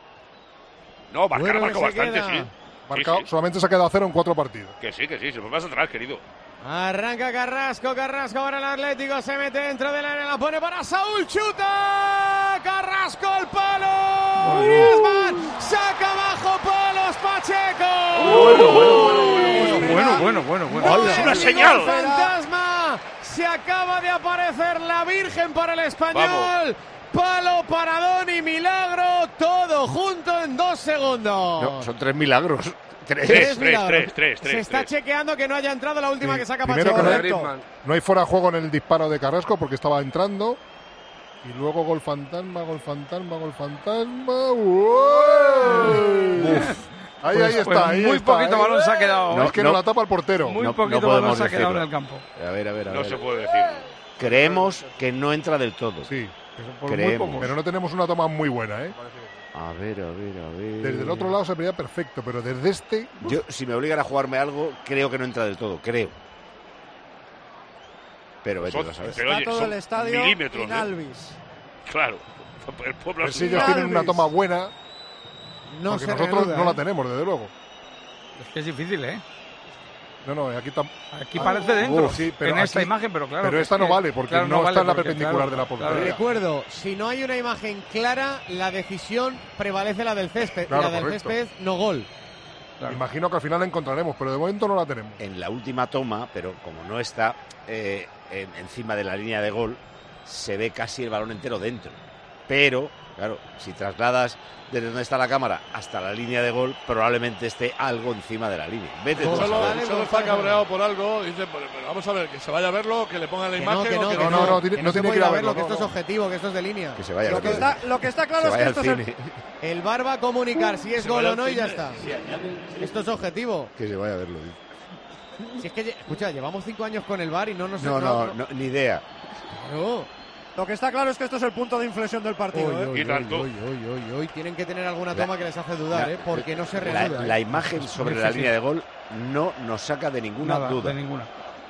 No, marcar, marcó bastante, queda. sí. Marcado, sí, sí. Solamente se ha quedado a cero en cuatro partidos. Que sí, que sí, se lo vas atrás, querido. Arranca Carrasco, Carrasco para el Atlético, se mete dentro del área, la pone para Saúl, chuta, Carrasco al palo, Griezmann, saca abajo palos, Pacheco. Bueno, bueno, bueno, bueno, bueno, bueno. Gol, es una señal. Fantasma, se acaba de aparecer la Virgen para el Español. Vamos. Palo, paradón y milagro, todo junto en dos segundos. No, son tres milagros. Tres, tres, tres, tres, tres, tres. Se está tres. chequeando que no haya entrado la última Sí, que saca primero Pacheco. que no, no hay fuera de juego en el disparo de Carrasco porque estaba entrando. Y luego gol fantasma, gol fantasma, gol fantasma. ¡Uy! Ahí, Pues, ahí está, pues ahí muy está, poquito ¿eh? balón se ha quedado. No, es que no, no la tapa el portero. Muy no, poquito no balón se ha decirlo. quedado en el campo. A ver, a ver, a ver. No se puede decir. Creemos que no entra del todo. Sí. Creemos. Pero no tenemos una toma muy buena, ¿eh? A ver, a ver, a ver. Desde el otro lado se veía perfecto, pero desde este... Yo, si me obligan a jugarme algo, creo que no entra del todo, creo. Pero vete a saber. Está oye, todo son el estadio milímetros, in ¿eh? Alvis. Claro. El pueblo si ellos tienen una toma buena, no porque se nosotros reanuda, no la ¿eh? tenemos, desde luego. Es que es difícil, ¿eh? No, no, aquí, tam... aquí parece dentro, Uf, sí, pero en aquí... esta imagen, pero claro. Pero esta no que, vale, porque claro, no, no vale está en la porque, perpendicular claro, de la portería. claro. Recuerdo, si no hay una imagen clara, la decisión prevalece la del césped. Claro, y la del correcto. césped, no gol. Claro. Imagino que al final la encontraremos, pero de momento no la tenemos. En la última toma, pero como no está eh, en, encima de la línea de gol, se ve casi el balón entero dentro. Pero, claro, si trasladas desde donde está la cámara hasta la línea de gol, probablemente esté algo encima de la línea. Vete tú a Solo, saber. solo está cabreado por algo. Dice, pero, pero vamos a ver, que se vaya a verlo, que le pongan la Que imagen. no, que no, o que que no, no, no, no, que tiene- no no se tiene puede que ir a verlo, verlo, que no, esto es no. objetivo, que esto es de línea. Que se vaya a Lo que, verlo. está, lo que está Se claro es que vaya esto al es el, cine. El V A R va a comunicar si es Se gol vaya o al no y ya cine. está. Esto es objetivo. Que se vaya a verlo. Si es que, lle- escucha, llevamos cinco años con el V A R y no nos... No, no, no, ni idea. Claro. lo que está claro es que esto es el punto de inflexión del partido. Hoy, ¿eh? hoy, Y tanto. hoy, hoy, hoy, hoy. Tienen que tener alguna toma La- que les hace dudar, la- ¿eh? Porque no se La, reanuda. la ¿eh? imagen sobre muy la difícil. línea de gol no nos saca de ninguna Nada, duda. de ninguna.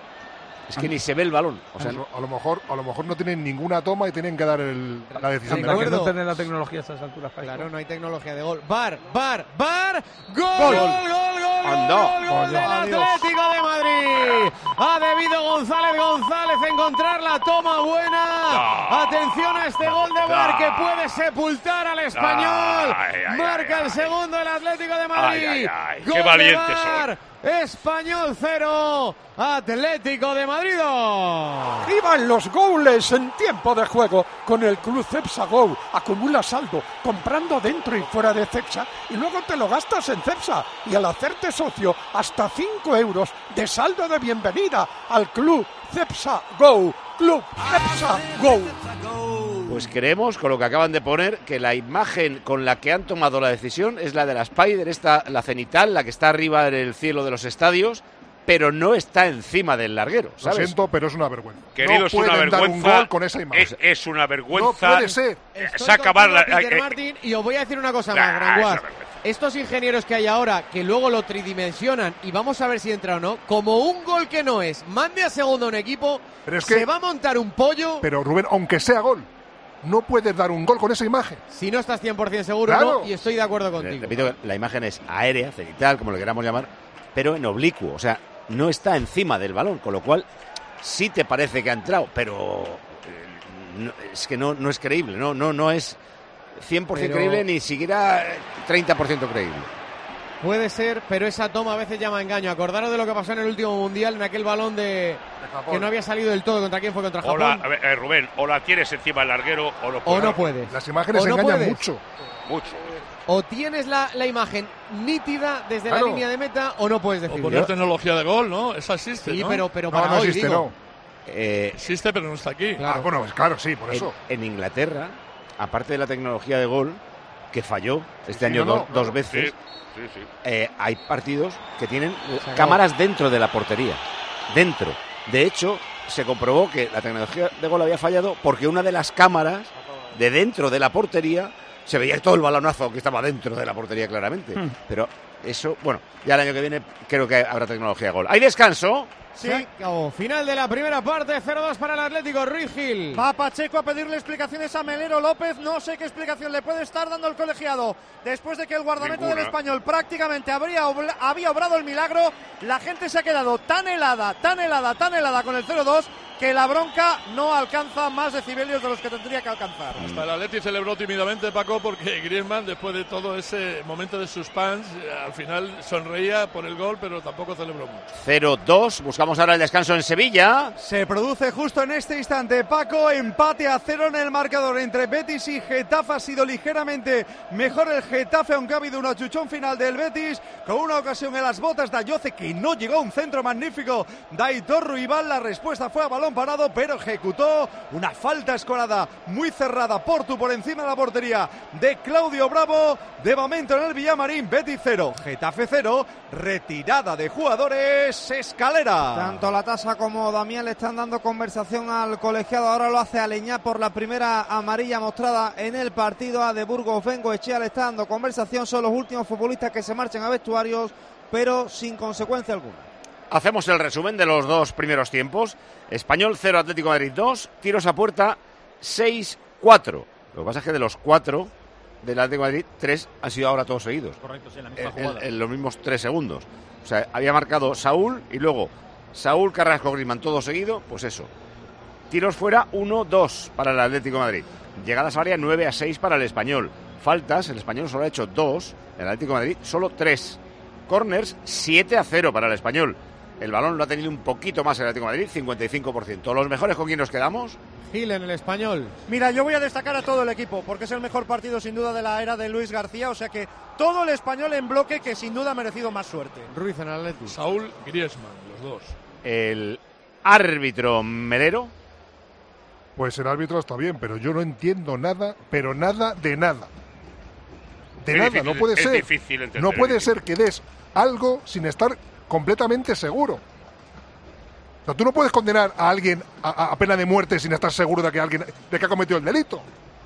Es que ni se ve el balón. O sea, a, lo mejor, a lo mejor no tienen ninguna toma y tienen que dar el, la decisión de Anda, la que acuerdo. no tener la tecnología a estas alturas. Paco. Claro, no hay tecnología de gol. bar, bar, bar. Gol, Gol. gol, gol, gol, Anda. gol, gol del Adiós. Atlético de Madrid. Ha debido González González encontrar la toma buena. No. Atención a este gol de bar No. que puede sepultar al Español. Ay, ay, Marca ay, el ay. segundo el Atlético de Madrid. Ay, ay, ay. Gol Qué de valientes VAR. Español cero, Atlético de Madrid dos. Iban los goles en tiempo de juego con el club Cepsa Go. Acumula saldo comprando dentro y fuera de Cepsa y luego te lo gastas en Cepsa. Y al hacerte socio, hasta cinco euros de saldo de bienvenida al club Cepsa Go. Club Cepsa Go. pues creemos, con lo que acaban de poner, que la imagen con la que han tomado la decisión es la de la Spider, esta, la cenital, la que está arriba en el cielo de los estadios, pero no está encima del larguero, Lo ¿sabes? siento, pero es una vergüenza. Querido, no es una pueden dar un vergüenza. gol con esa imagen. Es, es una vergüenza. No puede ser. Estoy Saca contigo, la- Peter eh, Martin, y os voy a decir una cosa Nah, más, Granguard. es una vergüenza. estos ingenieros que hay ahora, que luego lo tridimensionan y vamos a ver si entra o no, como un gol que no es, mande a segundo a un equipo, pero es que, se va a montar un pollo. Pero Rubén, aunque sea gol, no puedes dar un gol con esa imagen. Si no estás cien por ciento seguro, claro. no, y estoy de acuerdo contigo. Repito que la imagen es aérea, cenital, como lo queramos llamar, pero en oblicuo, o sea, no está encima del balón, con lo cual sí te parece que ha entrado, pero eh, no, es que no, no es creíble, no, no, no es cien por ciento pero... creíble, ni siquiera treinta por ciento creíble. Puede ser, pero esa toma a veces llama engaño. Acordaros de lo que pasó en el último Mundial, en aquel balón de, de que no había salido del todo. ¿Contra quién fue? Contra Japón. Hola, eh, Rubén, o la tienes encima del larguero o no puedes. O no puedes. Las imágenes no engañan puedes. mucho. Mucho. O tienes la, la imagen nítida desde claro. la línea de meta o no puedes decir. O poner tecnología de gol, ¿no? Esa existe, sí, ¿no? pero, pero no, para no hoy, existe, digo. no. Eh, existe, pero no está aquí. Claro, ah, bueno, claro, sí, por eso. En, en Inglaterra, aparte de la tecnología de gol, que falló este sí, año no, do, no, dos no, veces, sí, sí, sí. Eh, hay partidos que tienen cámaras dentro de la portería. Dentro. De hecho, se comprobó que la tecnología de gol había fallado porque una de las cámaras de dentro de la portería se veía todo el balonazo que estaba dentro de la portería claramente. Hmm. Pero eso, bueno, ya el año que viene creo que habrá tecnología de gol. ¿Hay descanso? Sí, oh, final de la primera parte, cero dos para el Atlético. Ruiz Gil. Va Pacheco a pedirle explicaciones a Melero López. No sé qué explicación le puede estar dando el colegiado después de que el guardameta del Español prácticamente habría obla, había obrado el milagro. La gente se ha quedado tan helada, tan helada, tan helada con el cero dos que la bronca no alcanza más decibelios de los que tendría que alcanzar. Hasta el Atleti celebró tímidamente, Paco, porque Griezmann, después de todo ese momento de suspense, al final sonreía por el gol, pero tampoco celebró mucho. cero dos, buscamos ahora el descanso en Sevilla. Se produce justo en este instante, Paco, empate a cero en el marcador entre Betis y Getafe. Ha sido ligeramente mejor el Getafe, aunque ha habido un achuchón final del Betis, con una ocasión en las botas de Ayoce, que no llegó a un centro magnífico de Aitor Ruibal. La respuesta fue a balón parado, pero ejecutó una falta escorada muy cerrada. Portu por encima de la portería de Claudio Bravo. De momento en el Villamarín, Betis cero, Getafe cero, retirada de jugadores, Escalera. Tanto la Tasa como Damián le están dando conversación al colegiado. Ahora lo hace Aleñá por la primera amarilla mostrada en el partido. A de Burgos Bengoechea le está dando conversación. Son los últimos futbolistas que se marchan a vestuarios, pero sin consecuencia alguna. Hacemos el resumen de los dos primeros tiempos. Español cero, Atlético de Madrid dos, tiros a puerta seis cuatro. Lo que pasa es que de los cuatro del Atlético de Madrid, tres han sido ahora todos seguidos. Correcto, sí, en la misma en, jugada. En, en los mismos tres segundos. O sea, había marcado Saúl y luego Saúl, Carrasco, Griezmann, todo seguido, pues eso. Tiros fuera uno dos para el Atlético de Madrid. Llegadas a área nueve a seis para el Español. Faltas, el Español solo ha hecho dos, el Atlético de Madrid solo tres. Corners, siete a cero para el Español. El balón lo ha tenido un poquito más el Atlético de Madrid, cincuenta y cinco por ciento. ¿Los mejores con quién nos quedamos? Gil en el Español. Mira, yo voy a destacar a todo el equipo, porque es el mejor partido sin duda de la era de Luis García, o sea que todo el Español en bloque, que sin duda ha merecido más suerte. Ruiz en el Atlético. Saúl, Griezmann, los dos. El árbitro Melero. Pues el árbitro está bien, pero yo no entiendo nada, pero nada de nada. De es nada, difícil, no puede es ser. Difícil entender, no puede ser que des algo sin estar completamente seguro. O sea, tú no puedes condenar a alguien a, a pena de muerte sin estar seguro de que alguien de que ha cometido el delito.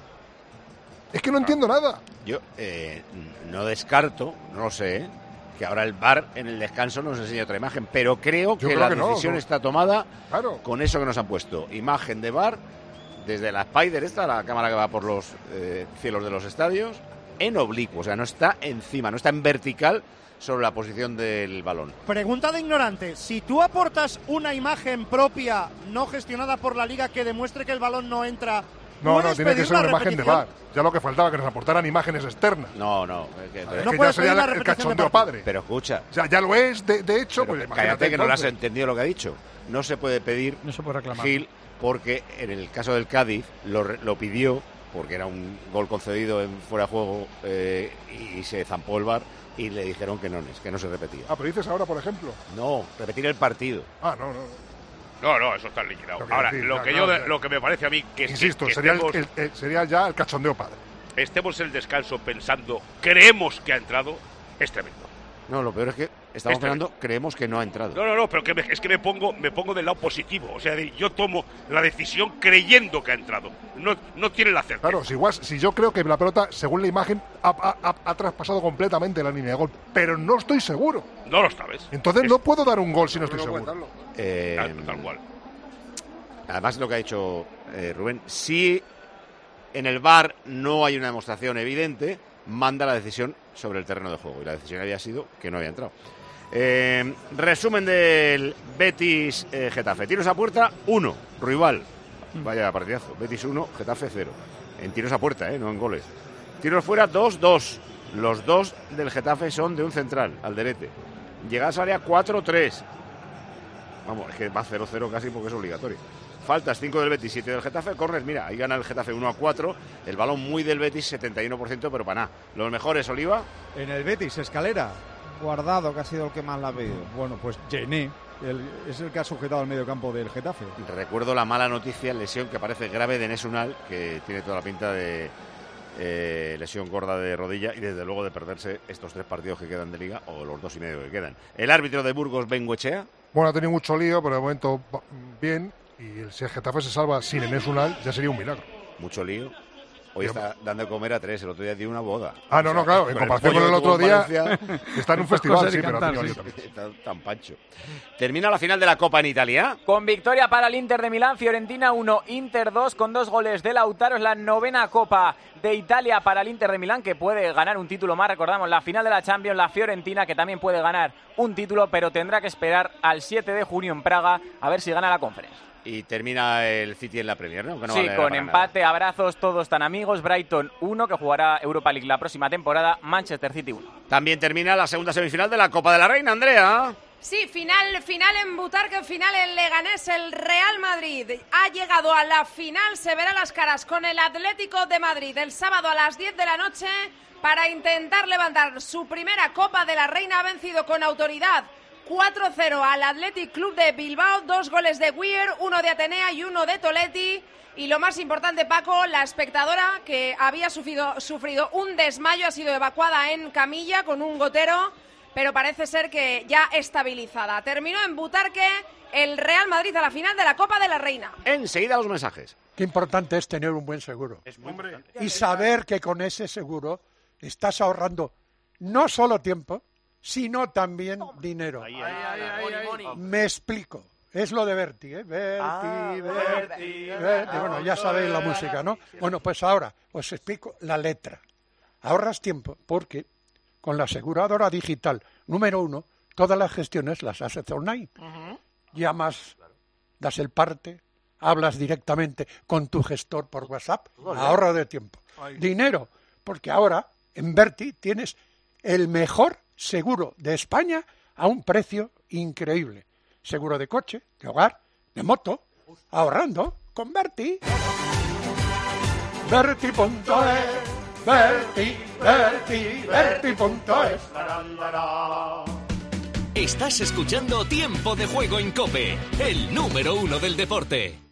Es que no entiendo nada. Yo eh, no descarto, no lo sé, ¿eh? que ahora el V A R en el descanso nos enseña otra imagen, pero creo que creo la que decisión no, no. está tomada claro. con eso que nos han puesto. Imagen de V A R desde la Spider, esta, la cámara que va por los eh, cielos de los estadios, en oblicuo, o sea, no está encima, no está en vertical sobre la posición del balón. Pregunta de ignorante, si tú aportas una imagen propia no gestionada por la Liga que demuestre que el balón no entra, no, no, tiene que ser una imagen de V A R. Ya lo que faltaba, que nos aportaran imágenes externas. No, no. Que, es no que ya sería el cachondeo padre. Pero escucha. O sea, ya lo es, de, de hecho. Pero pues, cállate que no lo has entendido lo que ha dicho. No se puede pedir, no se puede reclamar. Gil, porque en el caso del Cádiz lo, lo pidió, porque era un gol concedido en fuera de juego eh, y, y se zampó el V A R. Y le dijeron que no, que no se repetía. Ah, pero dices ahora, por ejemplo. No, repetir el partido. Ah, no, no. No, no, eso está liquidado. Ahora, decir, lo ya, que claro, yo, ya. lo que me parece a mí que insisto, que, que sería, estemos, el, el, sería ya el cachondeo padre. Estemos en el descanso pensando, creemos que ha entrado, es tremendo. No, lo peor es que Estamos Esta esperando, creemos que no ha entrado. No, no, no, pero que me, es que me pongo, me pongo del lado positivo. O sea, de, yo tomo la decisión creyendo que ha entrado. No, no tiene la certeza. Claro, si, igual, si yo creo que la pelota, según la imagen, ha, ha, ha, ha traspasado completamente la línea de gol, pero no estoy seguro. No lo sabes. Entonces es, no puedo dar un gol si no estoy no seguro. Eh, tal, tal cual. Además, lo que ha dicho eh, Rubén, si en el V A R no hay una demostración evidente, manda la decisión sobre el terreno de juego. Y la decisión había sido que no había entrado. Eh, resumen del Betis eh, Getafe. Tiros a puerta, uno. Ruibal. Vaya partidazo. Betis uno, Getafe cero. En tiros a puerta, eh, no en goles. Tiros fuera, dos, dos. Los dos del Getafe son de un central, Alderete. Llegadas al área, cuatro tres. Vamos, es que va cero cero casi porque es obligatorio. Faltas, cinco del Betis, siete del Getafe. Corners, mira, ahí gana el Getafe uno a cuatro. El balón muy del Betis, setenta y uno por ciento, pero para nada. Los mejores, Oliva. En el Betis, Escalera. Guardado, que ha sido el que más la ha pedido. Bueno, pues Gené el, es el que ha sujetado el medio campo del Getafe. Recuerdo la mala noticia, lesión que parece grave de Nesunal, que tiene toda la pinta de eh, lesión gorda de rodilla y desde luego de perderse estos tres partidos que quedan de Liga, o los dos y medio que quedan. El árbitro de Burgos, Bengoechea. Bueno, ha tenido mucho lío, pero de momento bien. Y si el Getafe se salva sin Enes Unal, ya sería un milagro. Mucho lío. Hoy está dando de comer a tres, el otro día dio una boda. Ah, no, o sea, no, claro, en comparación con el otro día, Valencia, está en un festival, sí, cantar, pero sí. Está tan pancho. Termina la final de la Copa en Italia. Con victoria para el Inter de Milán, Fiorentina uno, Inter dos, con dos goles de Lautaro. Es la novena Copa de Italia para el Inter de Milán, que puede ganar un título más. Recordamos, la final de la Champions, la Fiorentina, que también puede ganar un título, pero tendrá que esperar al siete de junio en Praga a ver si gana la Conference. Y termina el City en la Premier, ¿no? Que no sí, vale con empate, nada. Abrazos, todos tan amigos. Brighton uno, que jugará Europa League la próxima temporada. Manchester City uno. También termina la segunda semifinal de la Copa de la Reina, Andrea. Sí, final, final en Butarque, final en Leganés. El Real Madrid ha llegado a la final. Se verá las caras con el Atlético de Madrid el sábado a las diez de la noche para intentar levantar su primera Copa de la Reina. Ha vencido con autoridad cuatro cero al Athletic Club de Bilbao, dos goles de Weir, uno de Atenea y uno de Toletti. Y lo más importante, Paco, la espectadora que había sufrido, sufrido un desmayo ha sido evacuada en camilla con un gotero, pero parece ser que ya estabilizada. Terminó en Butarque el Real Madrid a la final de la Copa de la Reina. Enseguida los mensajes. Qué importante es tener un buen seguro. Es muy importante. Y saber que con ese seguro estás ahorrando no solo tiempo, sino también dinero. Ahí, ahí, ahí, ahí, ahí. Me explico. Es lo de Berti, ¿eh? Berti, ah, Berti, Berti. Bueno, ya sabéis la música, ¿no? Bueno, pues ahora os explico la letra. Ahorras tiempo porque con la aseguradora digital número uno, todas las gestiones las haces online. Uh-huh. Llamas, das el parte, hablas directamente con tu gestor por WhatsApp, vale. Ahorro de tiempo. Ay. Dinero, porque ahora en Berti tienes el mejor seguro de España a un precio increíble. Seguro de coche, de hogar, de moto, ahorrando con Berti. Berti punto es, Berti, Berti, Berti punto es. Estás escuchando Tiempo de Juego en COPE, el número uno del deporte.